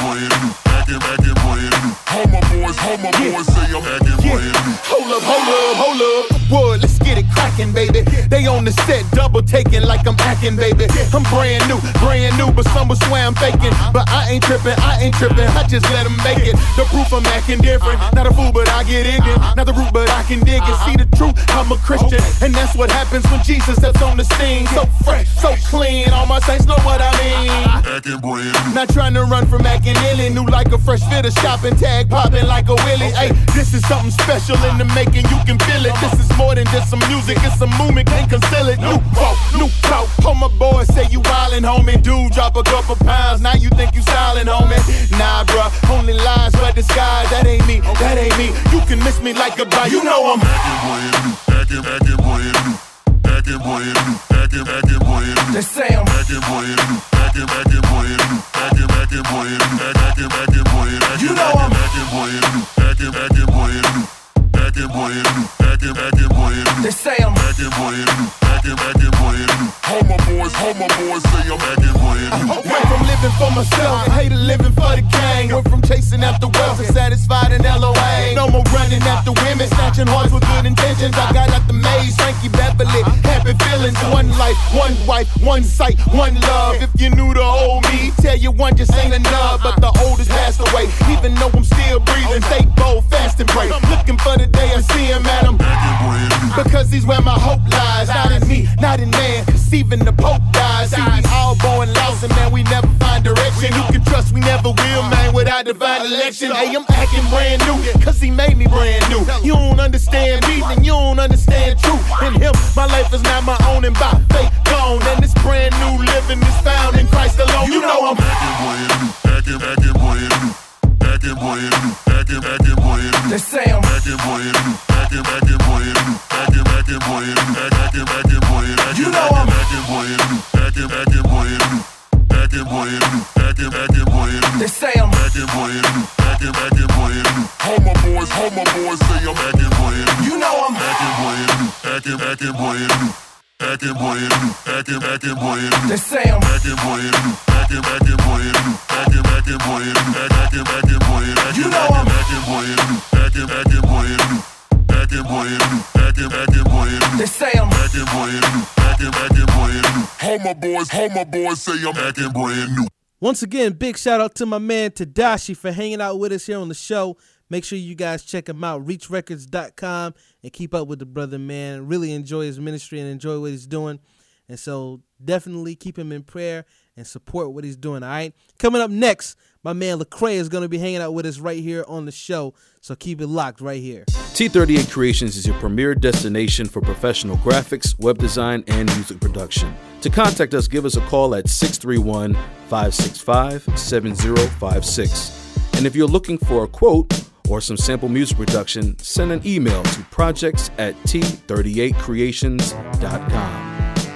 Hold my boys, hold my boys, say I'm acting boy. Hold up, hold up, hold up. Wood, let's get it crackin', baby. They on the set, double taking like I'm acting, baby. I'm brand new, brand new, but some will swear I'm faking. But I ain't trippin', I ain't trippin', I just let them make it. The proof I'm acting different. Not a fool, but I get ignorant. Not the root, but I can dig it. See the truth, I'm a Christian. And that's what happens when Jesus steps on the scene. So fresh, so clean, all my saints know what I mean. Acting boy. Not trying to run from acting illy. New like a fresh fit of shopping tag, popping like a willy. Hey, this is something special in the making, you can feel it. This is more than just some music, it's a movement, can't conceal it. New folk, new folk. Oh, my boy, say you wildin', homie. Dude, drop a couple pounds, now you think you stylin', homie. Nah, bruh, only lies but disguise. That ain't me, that ain't me. You can miss me like a bite, you know I'm Acting, acting boy. Acting boy. Acting, acting boy. They say I'm Acting boy. Acting, acting boy. Acting, acting boy. Acting, acting boy. you know I'm Acting boy. Acting, acting boy. Acting boy. Acting, acting boy. they say I'm Acting boy. Acting, acting boy. Hold my boys, hold my boys, say I'm acting boy. Went from living for myself, I hated living for the gang. Went from chasing after wealth to satisfied in L O A. No more running after women, snatching hearts with good intentions. I got out the maze, Frankie Beverly, happy feelings. One life, one wife, one sight, one love. If you knew the old me, tell you one just ain't enough. But the oldest passed away, even though I'm still breathing. Stay bold, fast and pray. Looking for the day I see him at him. Because he's where my hope lies. Not in me, not in man, cause even the Pope dies. See, we all born lost and man, we never find direction. You can trust we never will, man, without divine election. Hey, I'm acting brand new, cause he made me brand new. You don't understand me, then you don't understand truth. In him, my life is not my own and by faith gone. And this brand new living is found in Christ alone. You know I'm Acting, acting boy. Acting boy. Acting, acting boy. they say I'm Acting boy. Acting, acting boy. Acting, acting boy. Acting, acting boy. you know I'm Acting boy. Acting, acting boy. Acting boy. Acting, acting boy. they say I'm Acting boy. Acting, acting boy. Hold my boys, hold my boys, say I'm acting boy. you know I'm Acting boy. Acting, acting boy. Acting boy. Acting, acting boy. they say I'm Acting boy. Acting, acting boy. Acting, acting boy. Acting, acting boy. you know I'm Acting boy. Acting, acting boy. Acting boy. Acting, acting boy. they say I'm Acting boy. Acting, acting boy. Hold my boys, hold my boys, say I'm acting brand new. Once again, big shout out to my man Tadashi for hanging out with us here on the show. Make sure you guys check him out, reach records dot com, and keep up with the brother, man. Really enjoy his ministry and enjoy what he's doing. And so definitely keep him in prayer and support what he's doing, all right? Coming up next, my man Lecrae is going to be hanging out with us right here on the show. So keep it locked right here. T thirty-eight Creations is your premier destination for professional graphics, web design, and music production. To contact us, give us a call at six three one, five six five, seven zero five six. And if you're looking for a quote or some sample music production, send an email to projects at t thirty-eight creations dot com.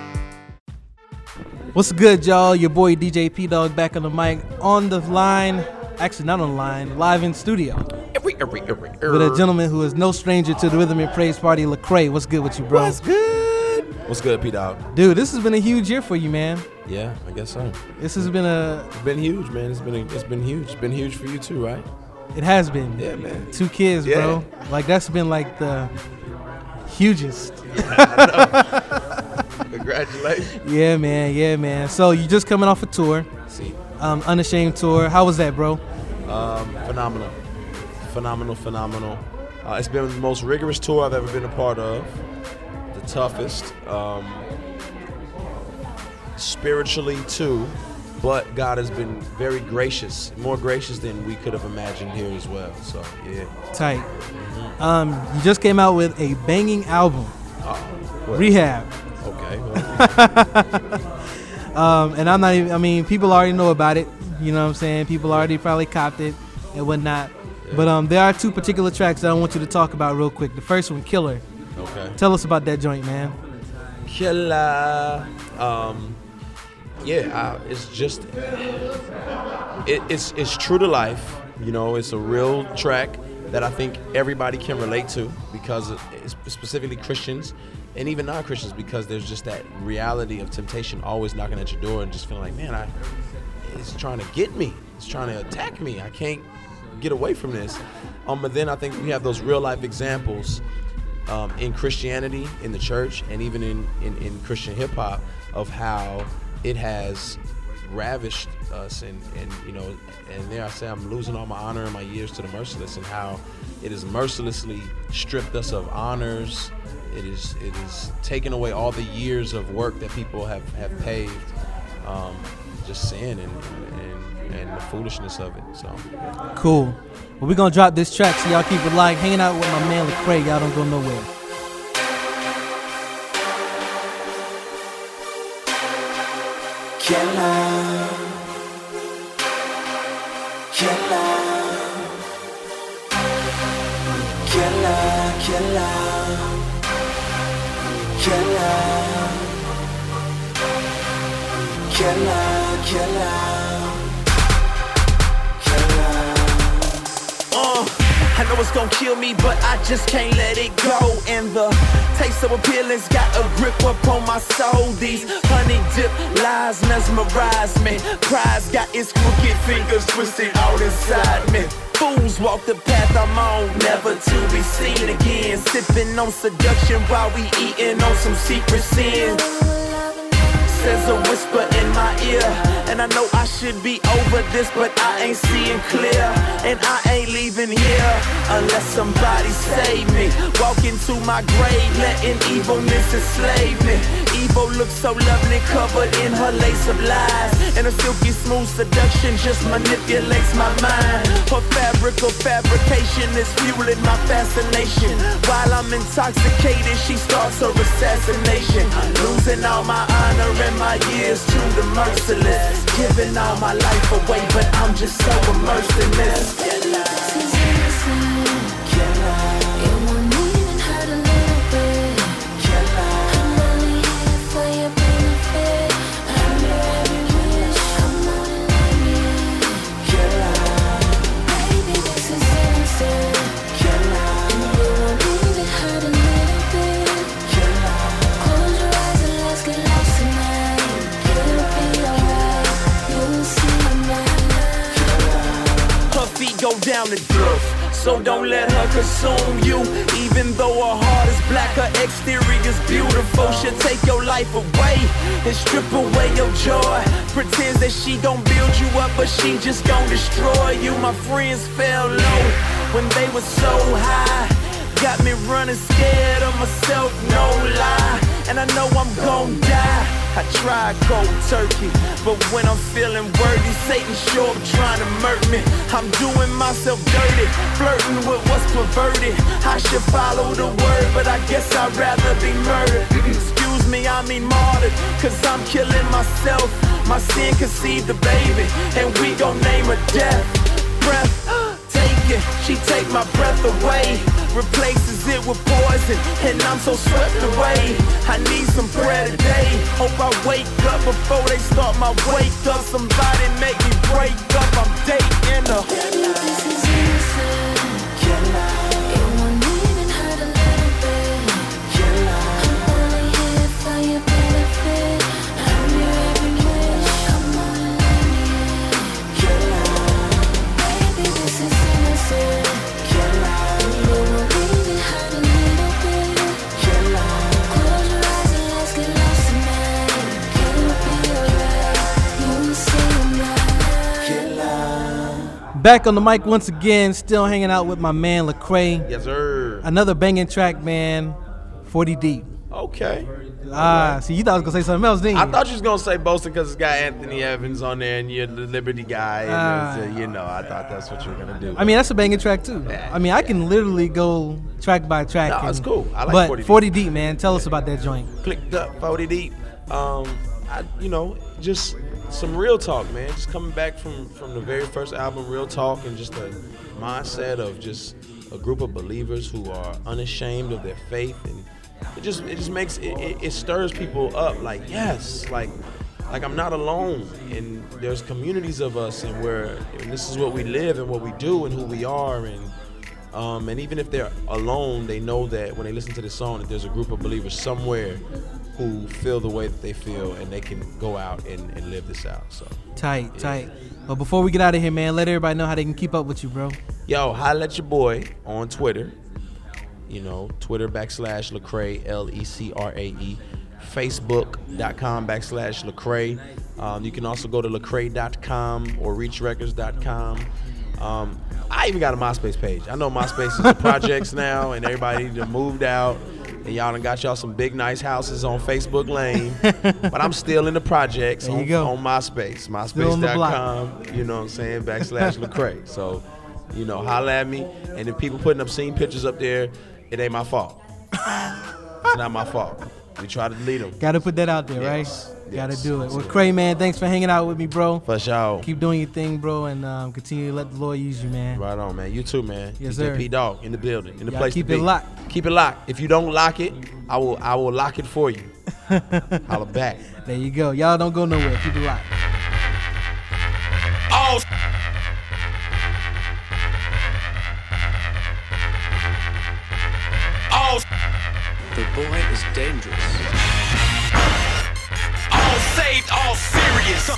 What's good, y'all? Your boy D J P Dog back on the mic, on the line, actually not on the line, live in studio. With a gentleman who is no stranger to the Rhythm and Praise Party, Lecrae. What's good with you, bro? What's good? What's good, P Dog? Dude, this has been a huge year for you, man. Yeah, I guess so. This has been a. It's been huge, man. It's been a, it's been huge. It's been huge for you too, right? It has been. Yeah, man. Two kids, Yeah. bro. Like that's been like the hugest. Congratulations. Yeah, man. Yeah, man. So you just coming off a tour, See, um, Unashamed tour. How was that, bro? um, phenomenal, phenomenal, phenomenal. Uh, it's been the most rigorous tour I've ever been a part of. The toughest, um, spiritually too. But God has been very gracious, more gracious than we could have imagined here as well. So yeah. Tight. Um, you just came out with a banging album, Uh, what? Rehab. Okay. Well, Um, and I'm not even, I mean, people already know about it. You know what I'm saying? People already probably copped it and whatnot. Yeah. But um, there are two particular tracks that I want you to talk about real quick. The first one, Killer. Okay. Tell us about that joint, man. Killer. Um, yeah, I, it's just, it, it's it's true to life. You know, it's a real track that I think everybody can relate to because it's specifically Christians and even non-Christians, because there's just that reality of temptation always knocking at your door and just feeling like, man, I it's trying to get me. It's trying to attack me. I can't get away from this. Um, but then I think we have those real life examples um, in Christianity, in the church, and even in, in, in Christian hip hop of how it has ravished us, and, and you know, and there I say I'm losing all my honor and my years to the merciless, and how it has mercilessly stripped us of honors. It is it is taken away all the years of work that people have, have paved, um, just sin and, and and the foolishness of it. So cool. Well, we're gonna drop this track, so y'all keep it live, hanging out with my man Lecrae. Y'all don't go nowhere. Killer, killer, killer, killer, killer, killer, killer. I know it's gonna kill me, but I just can't let it go. And the taste of appealance got a grip upon my soul. These honey dip lies mesmerize me. Pride's got its crooked fingers twisted all inside me. Fools walk the path I'm on, never to be seen again. Sipping on seduction while we eating on some secret sin. Says a whisper in my ear, and I know I should be over this, but I ain't seeing clear. And I ain't leaving here unless somebody save me. Walk into my grave, letting evilness enslave me. Evil looks so lovely, covered in her lace of lies, and a silky smooth seduction just manipulates my mind. Her fabric of fabrication is fueling my fascination. While I'm intoxicated, she starts her assassination. Losing all my honor and my years to the merciless. Giving all my life away, but I'm just so immersed in this. Killer, killer. It won't even hurt a little bit. Killer, I'm only here for your benefit. I'm your every wish. Come on and let me in. Killer, baby, this is innocent. Killer, and it won't even hurt a little bit. Killer, close your eyes and let's get lost tonight. Her feet go down the dirt, so don't let her consume you. Even though her heart is black, her exterior is beautiful. She'll take your life away and strip away your joy. Pretends that she gon' build you up, but she just gon' destroy you. My friends fell low when they were so high. Got me running scared of myself, no lie. And I know I'm gon' die. I tried cold turkey, but when I'm feeling worthy, Satan sure up trying to murder me. I'm doing myself dirty, flirting with what's perverted. I should follow the word, but I guess I'd rather be murdered. Excuse me, I mean martyred, cause I'm killing myself. My sin conceived a baby, and we gon' name her death. Breath, take it, she take my breath away. Replaces it with poison, and I'm so swept away. I need some prayer today. Hope I wake up before they start my wake up. Somebody make me break up. I'm dating her. Killer, this is innocent. Killer, it won't even hurt a little bit. Killer, I'm only here for your benefit. I'm your every wish. Come on and let me in. Killer, baby, this is innocent. Back on the mic once again, still hanging out with my man Lecrae. Yes, sir. Another banging track, man. forty deep. Okay. Ah, right. See, you thought I was gonna say something else, didn't you? I thought you was gonna say Boston because it's got Anthony Evans on there, and you're the Liberty guy. And ah. uh, you know, I thought that's what you were gonna do. I mean, that's a banging track too. Yeah, I mean, I yeah. can literally go track by track. No, and, it's cool. I like but forty deep. forty deep, man. Tell us about that joint. Clicked up forty deep. Um, I, you know, just some real talk, man. Just coming back from, from the very first album, Real Talk, and just a mindset of just a group of believers who are unashamed of their faith, and it just it just makes it, it, it stirs people up. Like yes, like like I'm not alone, and there's communities of us, and where and this is what we live and what we do and who we are, and um, and even if they're alone, they know that when they listen to this song, that there's a group of believers somewhere who feel the way that they feel, and they can go out and, and live this out. So tight, yeah. tight. But before we get out of here, man, let everybody know how they can keep up with you, bro. Yo, holla at your boy on Twitter. You know, Twitter backslash Lecrae, L E C R A E. Facebook.com backslash Lecrae. Um, you can also go to Lecrae dot com or Reach Records dot com. Um, I even got a MySpace page. I know MySpace is the projects now, and everybody done moved out. And y'all done got y'all some big, nice houses on Facebook Lane. But I'm still in the projects there on, you go. on MySpace. MySpace dot com, you know what I'm saying, backslash Lecrae. So, you know, holla at me. And if people putting obscene pictures up there, it ain't my fault. It's not my fault. We try to delete them. Gotta put that out there, yes. right? Yes. Gotta do it. Well, Cray, man, thanks for hanging out with me, bro. For sure. Keep doing your thing, bro, and um, continue to let the Lord use you, man. Right on, man. You too, man. Yes, D J sir. P Dog in the building, in the Y'all place keep to it be. locked. Keep it locked. If you don't lock it, I will I will lock it for you. Holla back. There you go. Y'all don't go nowhere. Keep it locked. Oh. Oh. The boy is dangerous. All saved, all serious.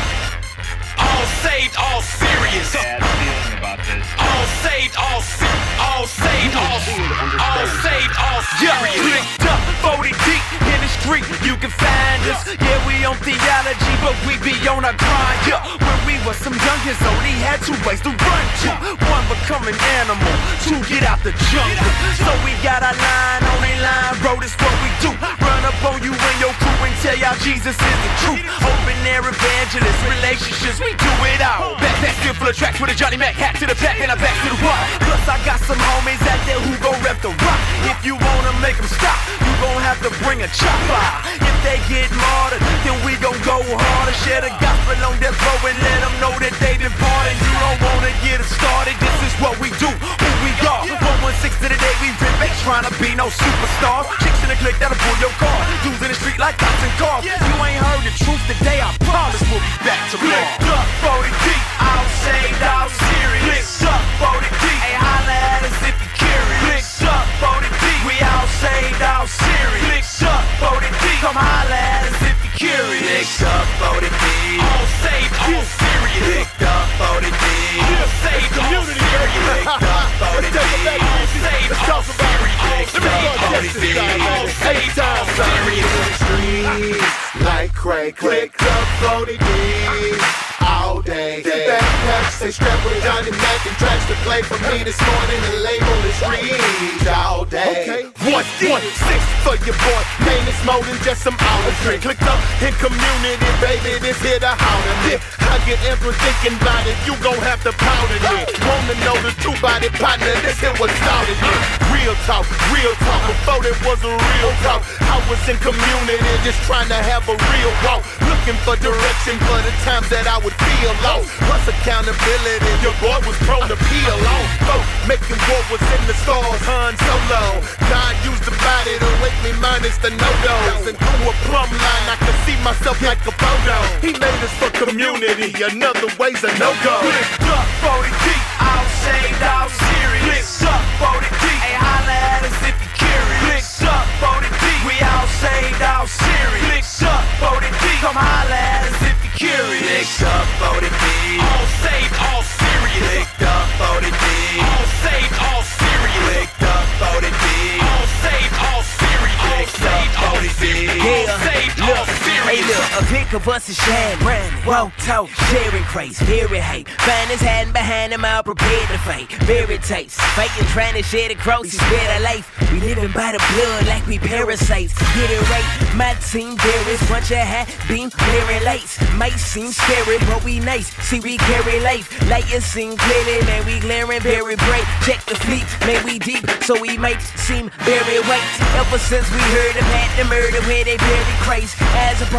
All saved, all serious. Bad feeling about this. All saved, all serious. All saved, all all saved, all serious. Clicked up, forty deep in the street, you can find us. Yeah, we on theology, but we be on our grind. Yeah, when we were some youngins, only had two ways to run to. One, become an animal. Two, get out the jungle. So we got our line on a line, bro, this what we do. Run up on you and your crew and tell y'all Jesus is the truth. Open air evangelists, relationships, we do it all. Back, back, still full of tracks with a Johnny Mac hat to the back and I back to the rock. Plus I got some homies out there who gon' rep the rock. If you wanna make them stop, you gon' have to bring a chopper. If they get martyred, then we gon' go harder. Share the gospel on their flow and let them know that they departed. You don't wanna get it started, this is what we do, who we are. one one six to the day we rip back, trying to be no superstar. Chicks in the click that'll pull your car. Dudes in the street like cops and cars. You ain't heard the truth today, I promise we'll be back tomorrow. Clicked up, forty deep, all saved, all serious. Clicked up, forty deep, hey, holla at us if you curious. Clicked up, forty deep, we all saved, all serious. Clicked up, forty deep, come holla at us if you curious. Clicked up, forty deep, all saved, all serious. Clicked up, forty deep, all saved, all serious. Clicked up, forty deep, all saved, all serious. Clicked up, forty deep, all saved, all serious. Like Cray, clicked up forty D's all day. Backpacks, they strapped with Johnny Mac and tracks to play for me this morning and label the streets all day. Okay. One, one, six for your boy. Pain is more than just some olive drink. Clicked up in community, baby, this here the holler me. I get everyone thinking about it, you gon' have to pound it in. Wanna know the two body partner, this here what started it. Real talk, real talk, before there was a real talk. I was in community, just trying to have a real walk. Looking for direction for the times that I would feel lost. Plus accountability, your boy was prone to peel off. So, making war was in the stars, Han Solo. God used the body to wake me minus the no-dos. And through a plumb line, I could see myself like a photo. He made us for community, another way's a no-go. Clicked up, forty deep, all saved, all serious. Clicked up, forty deep, hey, holla at us if you curious. Clicked up, forty deep, we all saved, all serious. Clicked up, forty deep, come holla at us if you curious. Clicked up, forty deep, all saved, all serious. Clicked up, forty deep, all saved, all serious. Clicked up, forty deep, all saved, all serious. All saved, all serious. All saved, all serious. Hey look, a pic of us is shining. Walk, talk, sharing craze, very hate. Find his hand behind him, I'll prepare to fight. Very tapes, fighting, trying to share the crosses, share the life. We living by the blood like we parasites. Get it right, my team there is bunch of hat beam clearing lights. Might seem scary, but we nice. See we carry life, light you seen clearly, man. We glaring very bright. Check the fleet, man. We deep, so we might seem very white. Ever since we heard about the murder where they bury Christ, as upon the cross.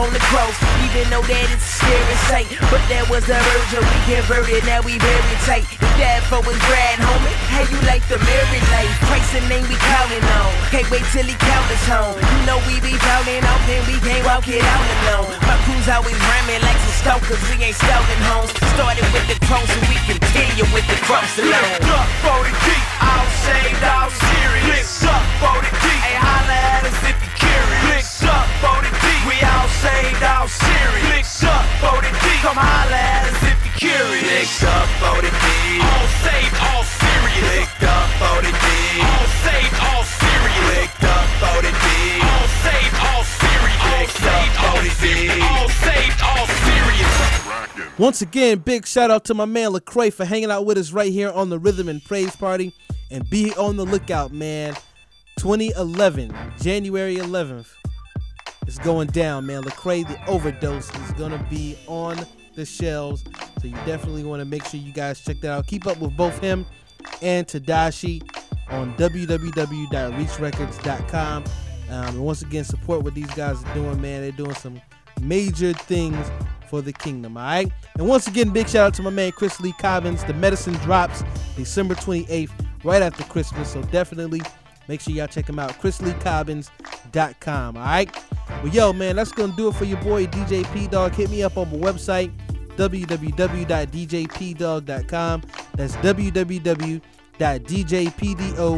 Ghost, even though that it's a scary sight. But that was the urge, we converted, now we very tight. He died for his bride, homie. How you like the married life? Christ the name we counting on. Can't wait till he count us home. You know we be falling off, then we can't walk it out alone. My crew's always ramming like some stalkers, we ain't stalking homes. Started with the cross and we continue with the cross alone. Lift up for the geek, all saved, all serious. Lift up for the geek, hey, holla at us if you curious. Lift up for the geek, we all saved, all serious. Lift up for the geek, come holla at us if you curious. Lift up for the geek, all saved, all serious. Lift up for the geek, all saved, all serious. Lift up for the geek, all saved, all serious. All saved, all serious. All saved, all serious. Once again, big shout out to my man Lecrae for hanging out with us right here on the Rhythm and Praise Party. And be on the lookout, man. twenty eleven, January eleventh, it's going down, man. Lecrae, The Overdose, is going to be on the shelves. So you definitely want to make sure you guys check that out. Keep up with both him and Tadashi on w w w dot reach records dot com. Um, and once again, support what these guys are doing, man. They're doing some major things for the kingdom, all right? And once again, big shout out to my man Chris Lee Cobbins. The Medicine drops December twenty-eighth, right after Christmas, so definitely make sure y'all check him out, chris lee cobbins dot com, all right? Well, yo, man, that's going to do it for your boy D J P-Dog. Hit me up on my website, w w w dot d j p dog dot com. That's w w w dot d j p dog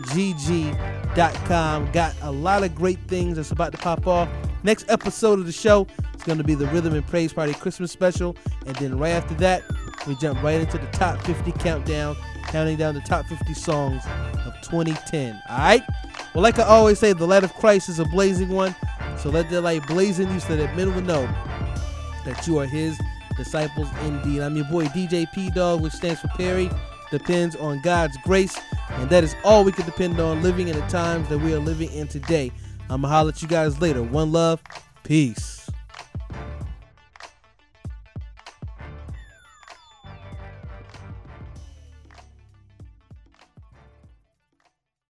dot com. Got a lot of great things that's about to pop off. Next episode of the show is going to be the Rhythm and Praise Party Christmas special. And then right after that, we jump right into the top fifty countdown, counting down the top fifty songs of twenty ten. All right? Well, like I always say, the light of Christ is a blazing one. So let the light blaze in you so that men will know that you are his disciples indeed. I'm your boy D J P-Dog, which stands for Perry. Depends on God's grace. And that is all we can depend on living in the times that we are living in today. I'm going to holler at you guys later. One love. Peace.